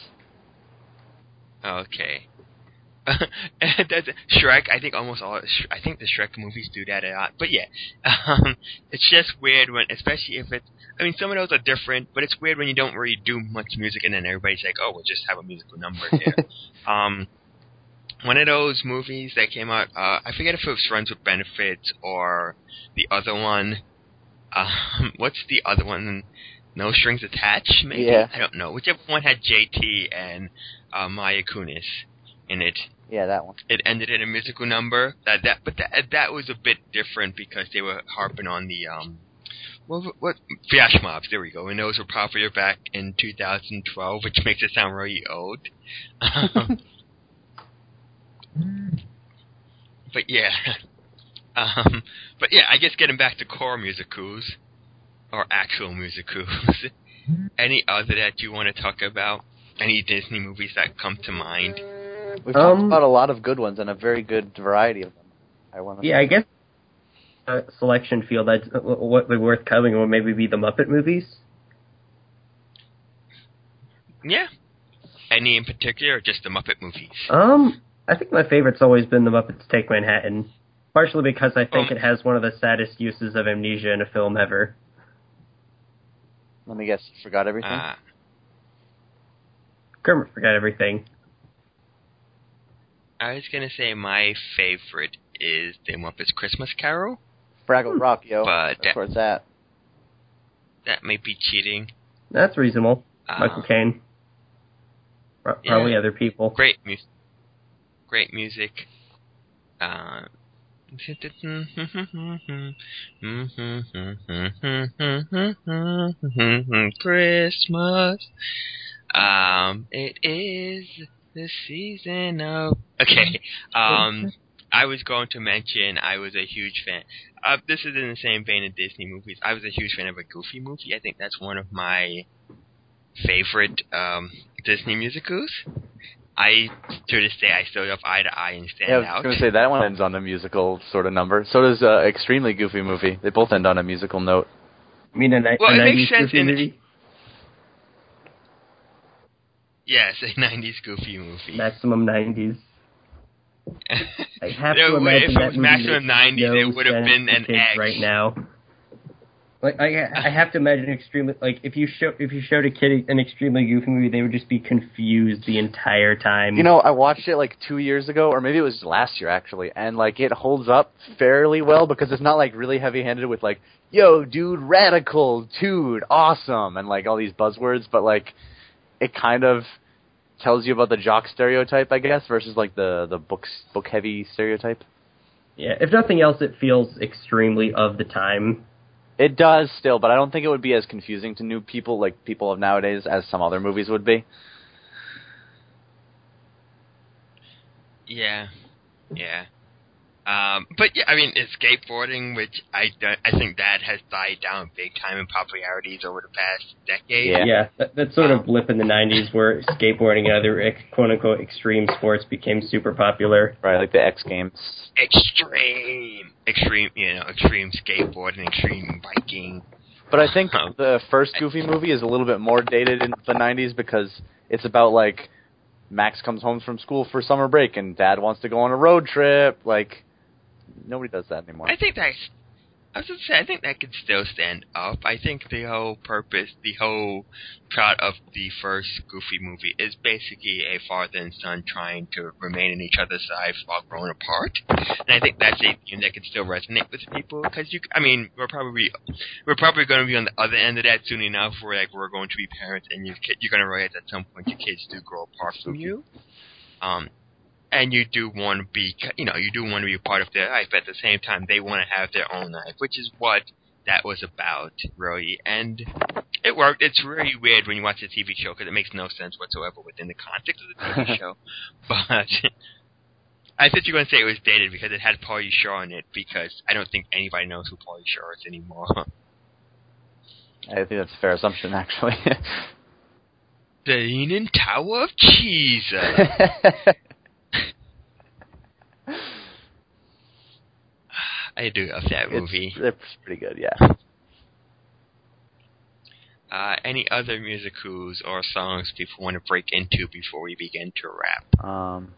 Okay. That's Shrek. I think almost all. I think the Shrek movies do that a lot. But yeah, um, it's just weird when, especially if it's. I mean, some of those are different, but it's weird when you don't really do much music, and then everybody's like, "Oh, we'll just have a musical number here." um, one of those movies that came out. Uh, I forget if it was Friends with Benefits or the other one. Um, what's the other one? No Strings Attached, maybe? Yeah. I don't know. Whichever one had J T and uh, Maya Kunis in it. Yeah, that one. It ended in a musical number. That that, but that that was a bit different because they were harping on the um, what what Flash Mobs. There we go. And those were popular back in two thousand twelve, which makes it sound really old. But yeah, um, but yeah, I guess getting back to core musicals or actual musicals. Any other that you want to talk about? Any Disney movies that come to mind? We've talked Um, about a lot of good ones and a very good variety of them. I want to. Yeah, I guess uh, selection field that's uh, what would be worth covering would maybe be the Muppet movies. Yeah. Any in particular, or just the Muppet movies? Um, I think my favorite's always been the Muppets Take Manhattan, partially because I think Um, it has one of the saddest uses of amnesia in a film ever. Let me guess. You forgot everything. Uh, Kermit forgot everything. I was gonna say my favorite is the Muppets Christmas Carol. Fraggle Rock, yo. But That's where it's at. That may be cheating. That's reasonable. Uh, Michael Caine. Pro- yeah. Probably other people. Great music. Great music. Uh, Christmas. Um, it is the season of... Okay, um, I was going to mention I was a huge fan. Uh, this is in the same vein of Disney movies. I was a huge fan of a Goofy movie. I think that's one of my favorite um, Disney musicals. I, to this day, I still have Eye to Eye and Stand Yeah, I was Out. going to say, that one ends on a musical sort of number. So does uh, Extremely Goofy movie. They both end on a musical note. You mean a, ni- well, a it nineties makes sense Goofy in... movie? Yes, a nineties Goofy movie. Maximum nineties. I have No, to imagine if it that was movie Maximum makes nineties, no it would have sense been to an kids X. right now. Like I, I have to imagine extremely like if you show if you showed a kid an extremely Goofy movie, they would just be confused the entire time. You know, I watched it like two years ago, or maybe it was last year actually, and like it holds up fairly well because it's not like really heavy-handed with like, yo, dude, radical, dude, awesome, and like all these buzzwords, but like it kind of tells you about the jock stereotype, I guess, versus like the the books book heavy stereotype. Yeah, if nothing else, it feels extremely of the time. It does still, but I don't think it would be as confusing to new people, like people of nowadays, as some other movies would be. Yeah, yeah. Um, but yeah, I mean, it's skateboarding, which I, don't- I think that has died down big time in popularities over the past decade. Yeah. Yeah, that, that sort Um, of blip in the nineties where skateboarding and other ex- quote-unquote extreme sports became super popular. Right, like the X Games. Extreme, extreme, you know, extreme skateboarding, extreme biking. But I think Um, the first Goofy movie is a little bit more dated in the nineties because it's about, like, Max comes home from school for summer break and Dad wants to go on a road trip. Like, nobody does that anymore. I think that's. I was going to say, I think that could still stand up. I think the whole purpose, the whole plot of the first Goofy movie is basically a father and son trying to remain in each other's lives while growing apart. And I think that's a theme that can still resonate with people because you, I mean, we're probably we're probably going to be on the other end of that soon enough. Where like we're going to be parents, and you you're going to realize at some point your kids do grow apart from you. Um. And you do want to be, you know, you do want to be a part of their life, but at the same time, they want to have their own life, which is what that was about, really. And it worked. It's really weird when you watch the T V show, because it makes no sense whatsoever within the context of the T V show. But I thought you were going to say it was dated because it had Pauly Shore in it, because I don't think anybody knows who Pauly Shore is anymore. I think that's a fair assumption, actually. The Leaning Tower of Cheese. I do love that movie. It's, it's pretty good, yeah. Uh, any other musicals or songs people want to break into before we begin to wrap? Um,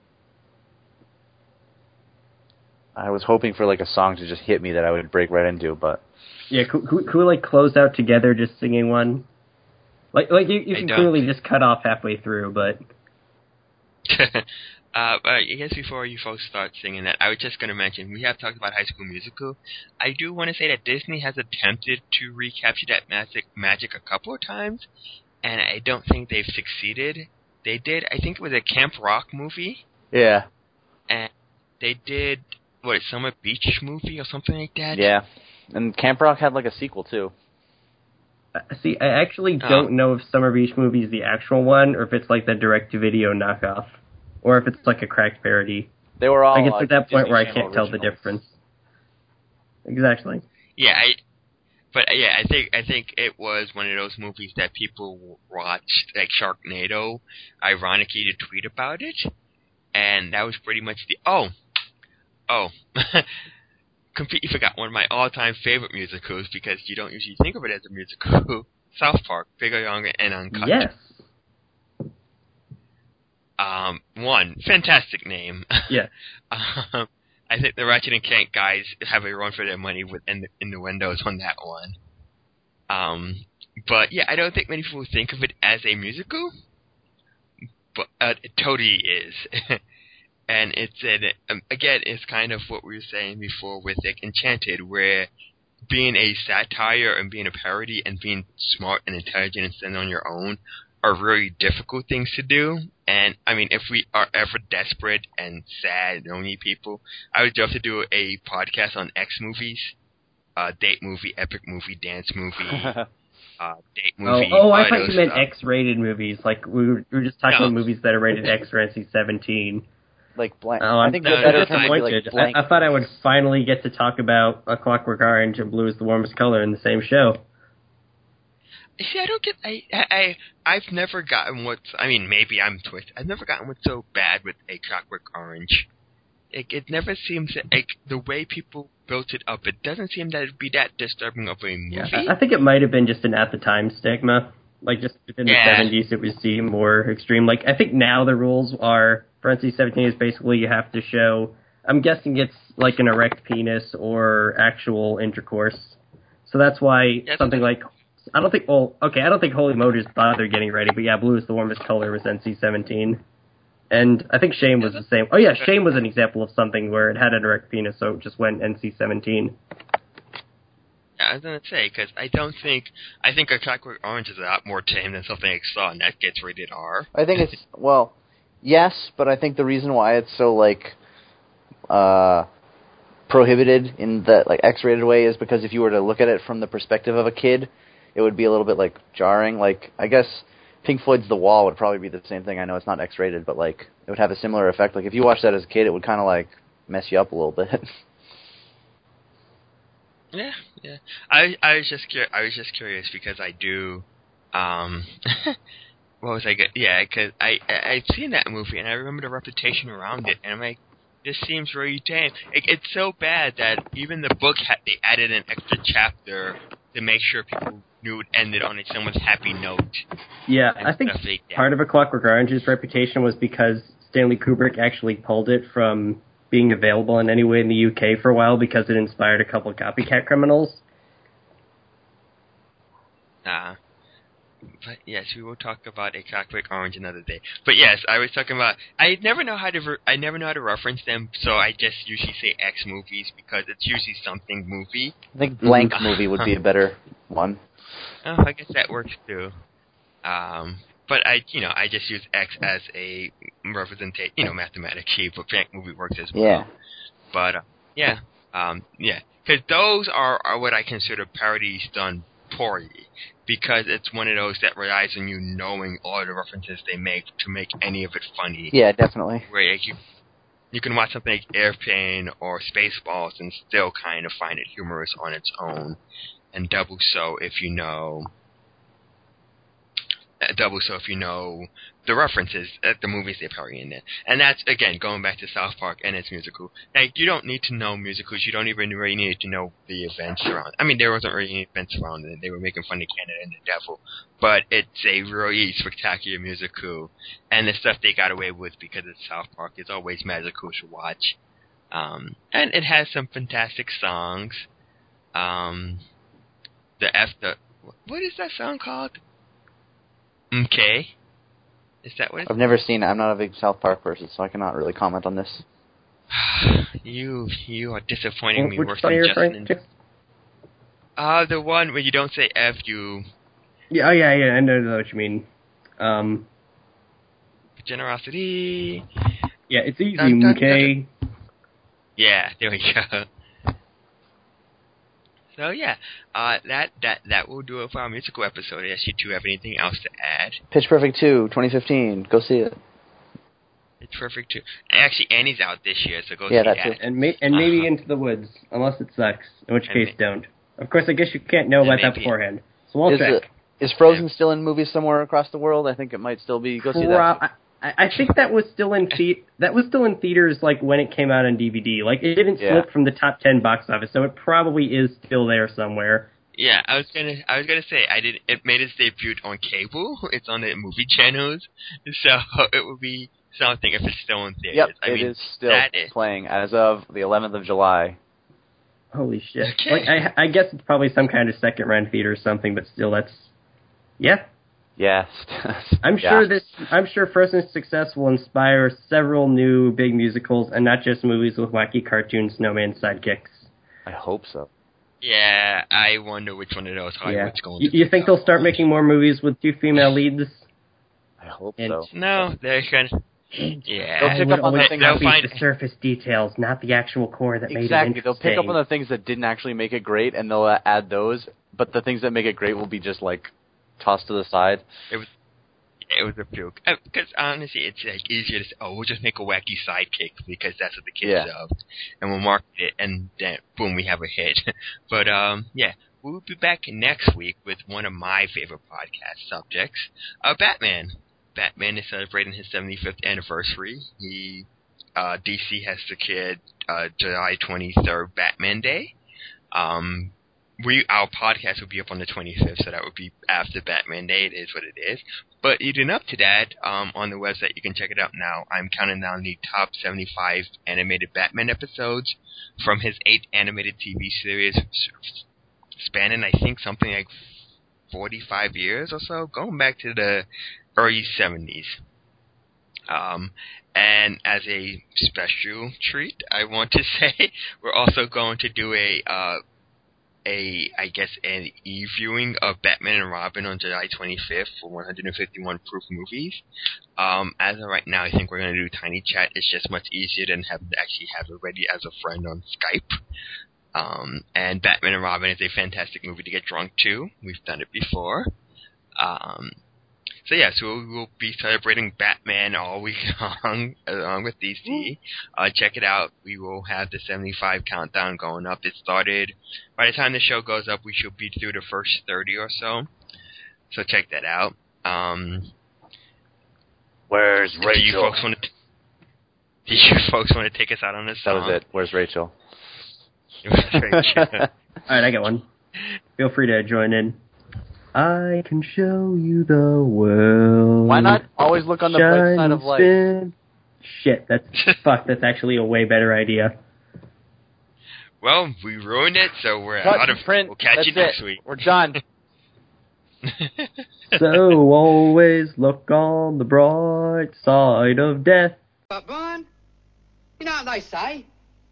I was hoping for like a song to just hit me that I would break right into, but Yeah, could, could, could we like close out together just singing one? Like, like you, you I can don't. clearly just cut off halfway through, but uh, but I guess before you folks start singing that, I was just going to mention, we have talked about High School Musical. I do want to say that Disney has attempted to recapture that magic, magic a couple of times, and I don't think they've succeeded. They did, I think it was a Camp Rock movie, yeah, and they did, what, Summer Beach movie or something like that? yeah. And Camp Rock had like a sequel too. uh, see, I actually Oh. don't know if Summer Beach Movie is the actual one, or if it's like the direct-to-video knockoff, or if it's like a cracked parody. They were all. I get uh, to that point Disney where I Channel can't tell the originals. difference. Exactly. Yeah, I, but uh, yeah, I think I think it was one of those movies that people watched, like Sharknado, ironically to tweet about it, and that was pretty much the oh, oh, completely forgot one of my all-time favorite musicals because you don't usually think of it as a musical. South Park, Bigger, Younger, and Uncut. Yes. Um, one fantastic name. Yeah. um, I think the Ratchet and Clank guys have a run for their money with in the, in the windows on that one. Um, but yeah, I don't think many people think of it as a musical, but uh, it totally is. And it's an, um, again, it's kind of what we were saying before with like Enchanted, where being a satire and being a parody and being smart and intelligent and standing on your own are really difficult things to do. And, I mean, if we are ever desperate and sad and lonely people, I would love to do a podcast on X movies, uh, date movie, epic movie, dance movie, uh, date Oh, movie. oh, I photo thought you meant stuff. X-rated movies. Like we were, we were just talking No. about movies that are rated X or N C seventeen. Like blank. Oh, I I'm think no, the no, better no, term would be disappointed. like blank. I, I thought I would finally get to talk about A Clockwork Orange and Blue is the Warmest Color in the same show. See, I don't get. I, I, I've never gotten what's. I mean, maybe I'm twisted. I've never gotten what's so bad with A Clockwork Orange. It, it never seems like the way people built it up. It doesn't seem that it'd be that disturbing of a movie. Yeah, I, I think it might have been just an at the time stigma. Like just within Yeah. the seventies, it was seen more extreme. Like I think now the rules are for N C seventeen is basically you have to show. I'm guessing it's like an erect penis or actual intercourse. So that's why Yeah, something like I don't think. Well, okay, I don't think Holy Motors bothered getting ready, but yeah, Blue is the Warmest Color was N C seventeen. And I think Shame was the same. Oh yeah, Shame was an example of something where it had an erect penis, so it just went N C seventeen. Yeah, I was gonna say because I don't think I think A Clockwork Orange is a lot more tame than something I saw, and that gets rated R. I think it's well, yes, but I think the reason why it's so like uh, prohibited in the like X-rated way is because if you were to look at it from the perspective of a kid, it would be a little bit like jarring. Like I guess Pink Floyd's The Wall would probably be the same thing. I know it's not X-rated, but like it would have a similar effect. Like if you watched that as a kid, it would kind of like mess you up a little bit. Yeah, yeah. I I was just cur- I was just curious because I do. Um, what was I get? Yeah, because I, I I'd seen that movie and I remember the reputation around it, and I'm like, this seems really tame. It, it's so bad that even the book had they added an extra chapter to make sure people knew it ended on a somewhat happy note. Yeah, And I think stuff like that. part of A Clockwork Orange's reputation was because Stanley Kubrick actually pulled it from being available in any way in the U K for a while because it inspired a couple of copycat criminals. Uh, but yes, we will talk about A Clockwork Orange another day. But yes, I was talking about. I never know how to. Re- I never know how to reference them, so I just usually say X movies because it's usually something movie. I think blank Mhm. movie would be a better one. Oh, I guess that works too. Um, but I, you know, I just use X as a representation, you know, mathematically, but blank movie works as well. Yeah. But uh, yeah, um, yeah, because those are, are what I consider parodies done poorly, because it's one of those that relies on you knowing all the references they make to make any of it funny. Yeah, definitely. Where like, you you can watch something like Airplane or Spaceballs and still kind of find it humorous on its own, and double so if you know. Double so if you know the references at the movies they parody in it. And that's, again, going back to South Park and its musical. Like, you don't need to know musicals. You don't even really need to know the events around. I mean, there wasn't really any events around it. They were making fun of Canada and the devil. But it's a really spectacular musical. And the stuff they got away with because it's South Park is always magical to watch. Um, and it has some fantastic songs. Um, the F, the, what is that song called? Okay. Is that what it's I've never seen it. I'm not a big South Park person, so I cannot really comment on this. you you are disappointing me Which worse song are than you Justin. referring And, to? uh, the one where you don't say F, you... Yeah, oh yeah, yeah, I know what you mean. Um, Generosity... yeah, it's easy, Dun, dun, okay? Yeah, there we go. So yeah, uh, that, that, that will do it for our musical episode. Unless you two have anything else to add. Pitch Perfect two, twenty fifteen. Go see it. It's perfect too. Actually, Annie's out this year, so go Yeah, see that that. too. And may- and maybe Uh-huh. Into the Woods, unless it sucks, in which And case may- don't. Of course, I guess you can't know And about that maybe- beforehand. So we'll Is, check. it, is Frozen still in movies somewhere across the world? I think it might still be. Go see Pro- that. I, I think that was still in the- that was still in theaters like when it came out on D V D. Like it didn't Yeah. slip from the top ten box office, so it probably is still there somewhere. Yeah, I was gonna, I was gonna say, I did. It made its debut on cable. It's on the movie channels, so it would be something if it's still in theaters. Yep, I it mean, is still that is- playing as of the eleventh of July. Holy shit! Okay. Like I, I guess it's probably some kind of second run theater or something, but still, that's yeah. Yes. I'm Yeah. sure this. I'm sure Frozen's success will inspire several new big musicals, and not just movies with wacky cartoon snowman sidekicks. I hope so. Yeah, I wonder which one of those Yeah. Hollywood's going You, to. you think they'll start making more movies with two female leads? I hope And- so. No, they're gonna. Yeah, They'll pick up on the They- things they'll that find. the surface details, not the actual core that made it Exactly. interesting. They'll pick up on the things that didn't actually make it great, and they'll uh, add those but the things that make it great will be just like tossed to the side. It was it was a puke. Because honestly, it's like easier to say, oh, we'll just make a wacky sidekick because that's what the kids Yeah. love, and we'll market it, and then boom, we have a hit. But um, yeah, we'll be back next week with one of my favorite podcast subjects, uh, Batman. Batman is celebrating his seventy-fifth anniversary. He uh, D C has secured uh, July twenty-third, Batman Day. Um, we our podcast will be up on the twenty-fifth, so that would be after Batman Day. It is what it is. But leading up to that, um, on the website, you can check it out now. I'm counting down the top seventy-five animated Batman episodes from his eight animated T V series, spanning, I think, something like forty-five years or so, going back to the early seventies. Um, and as a special treat, I want to say we're also going to do a uh, a, I guess, an e-viewing of Batman and Robin on July twenty-fifth for one hundred fifty-one Proof Movies. Um, as of right now, I think we're going to do Tiny Chat. It's just much easier than having to actually have it ready as a friend on Skype. Um, and Batman and Robin is a fantastic movie to get drunk to. We've done it before. Um, so yeah, so we'll be celebrating Batman all week long, along with D C. Uh, check it out. We will have the seventy-five countdown going up. It started, by the time the show goes up, we should be through the first thirty or so. So check that out. Um, Where's Rachel? Do you folks want to, do you folks want to take us out on this That song? was it. Where's Rachel? Rachel. Alright, I got one. Feel free to join in. I can show you the world. Why not always look on the bright side of life? Spin. Shit, that's fuck. That's actually a way better idea. Well, we ruined it, so we're Cut out of print. We'll catch That's you next it. week. We're done. So always look on the bright side of death. But Brian, you know what they say?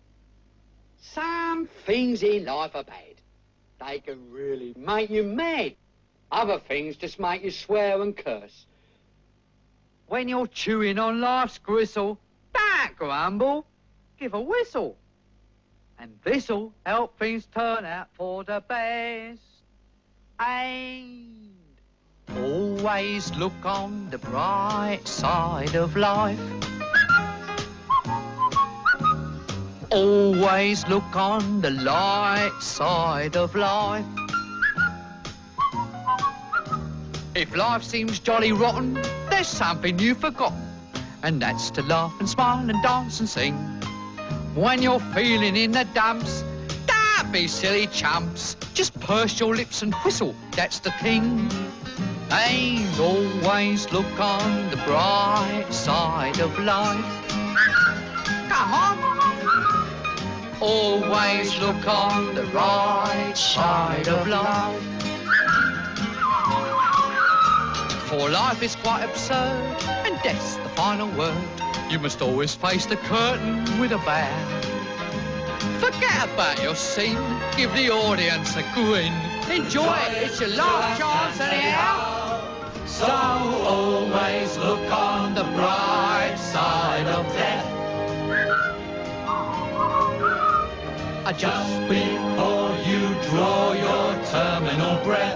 Some things in life are bad. They can really make you mad. Other things just make you swear and curse. When you're chewing on life's gristle, don't grumble, give a whistle. And this'll help things turn out for the best. And always look on the bright side of life. Always look on the light side of life. If life seems jolly rotten, there's something you've forgotten, and that's to laugh and smile and dance and sing. When you're feeling in the dumps, don't be silly chumps. Just purse your lips and whistle, that's the thing. And always look on the bright side of life. Come on. Always look on the right side of life. For life is quite absurd, and death's the final word. You must always face the curtain with a bow. Forget about your scene, give the audience a grin. Enjoy it, it's your last chance anyhow. So always look on the bright side of death. Just before you draw your terminal breath.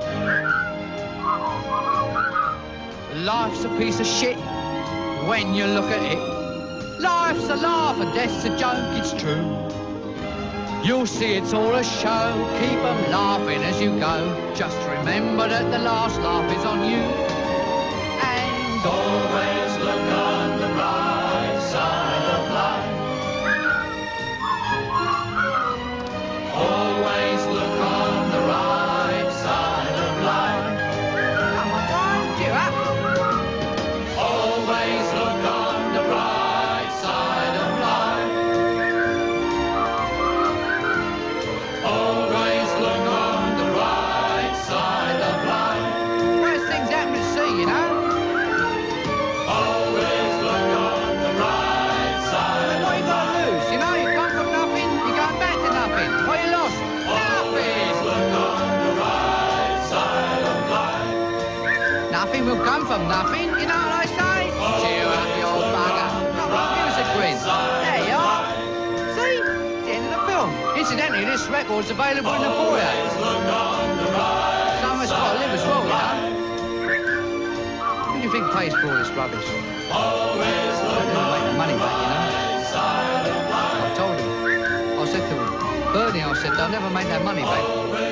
Life's a piece of shit when you look at it. Life's a laugh and death's a joke, it's true. You'll see it's all a show, keep 'em laughing as you go. Just remember that the last laugh is on you. And always look on the bright side of life. Always look on the right side of life. Come on, Brian, cheer up. Always look on the bright side of life. Always look on the right side of life. Worst things happen to see, you know. this record's available in the foyer. Someone's got to live as well, you know. Who do you think pays for all this rubbish? Always look never make the money back, you know. I told him. I said to him, Bernie, I said, they'll never make that money back.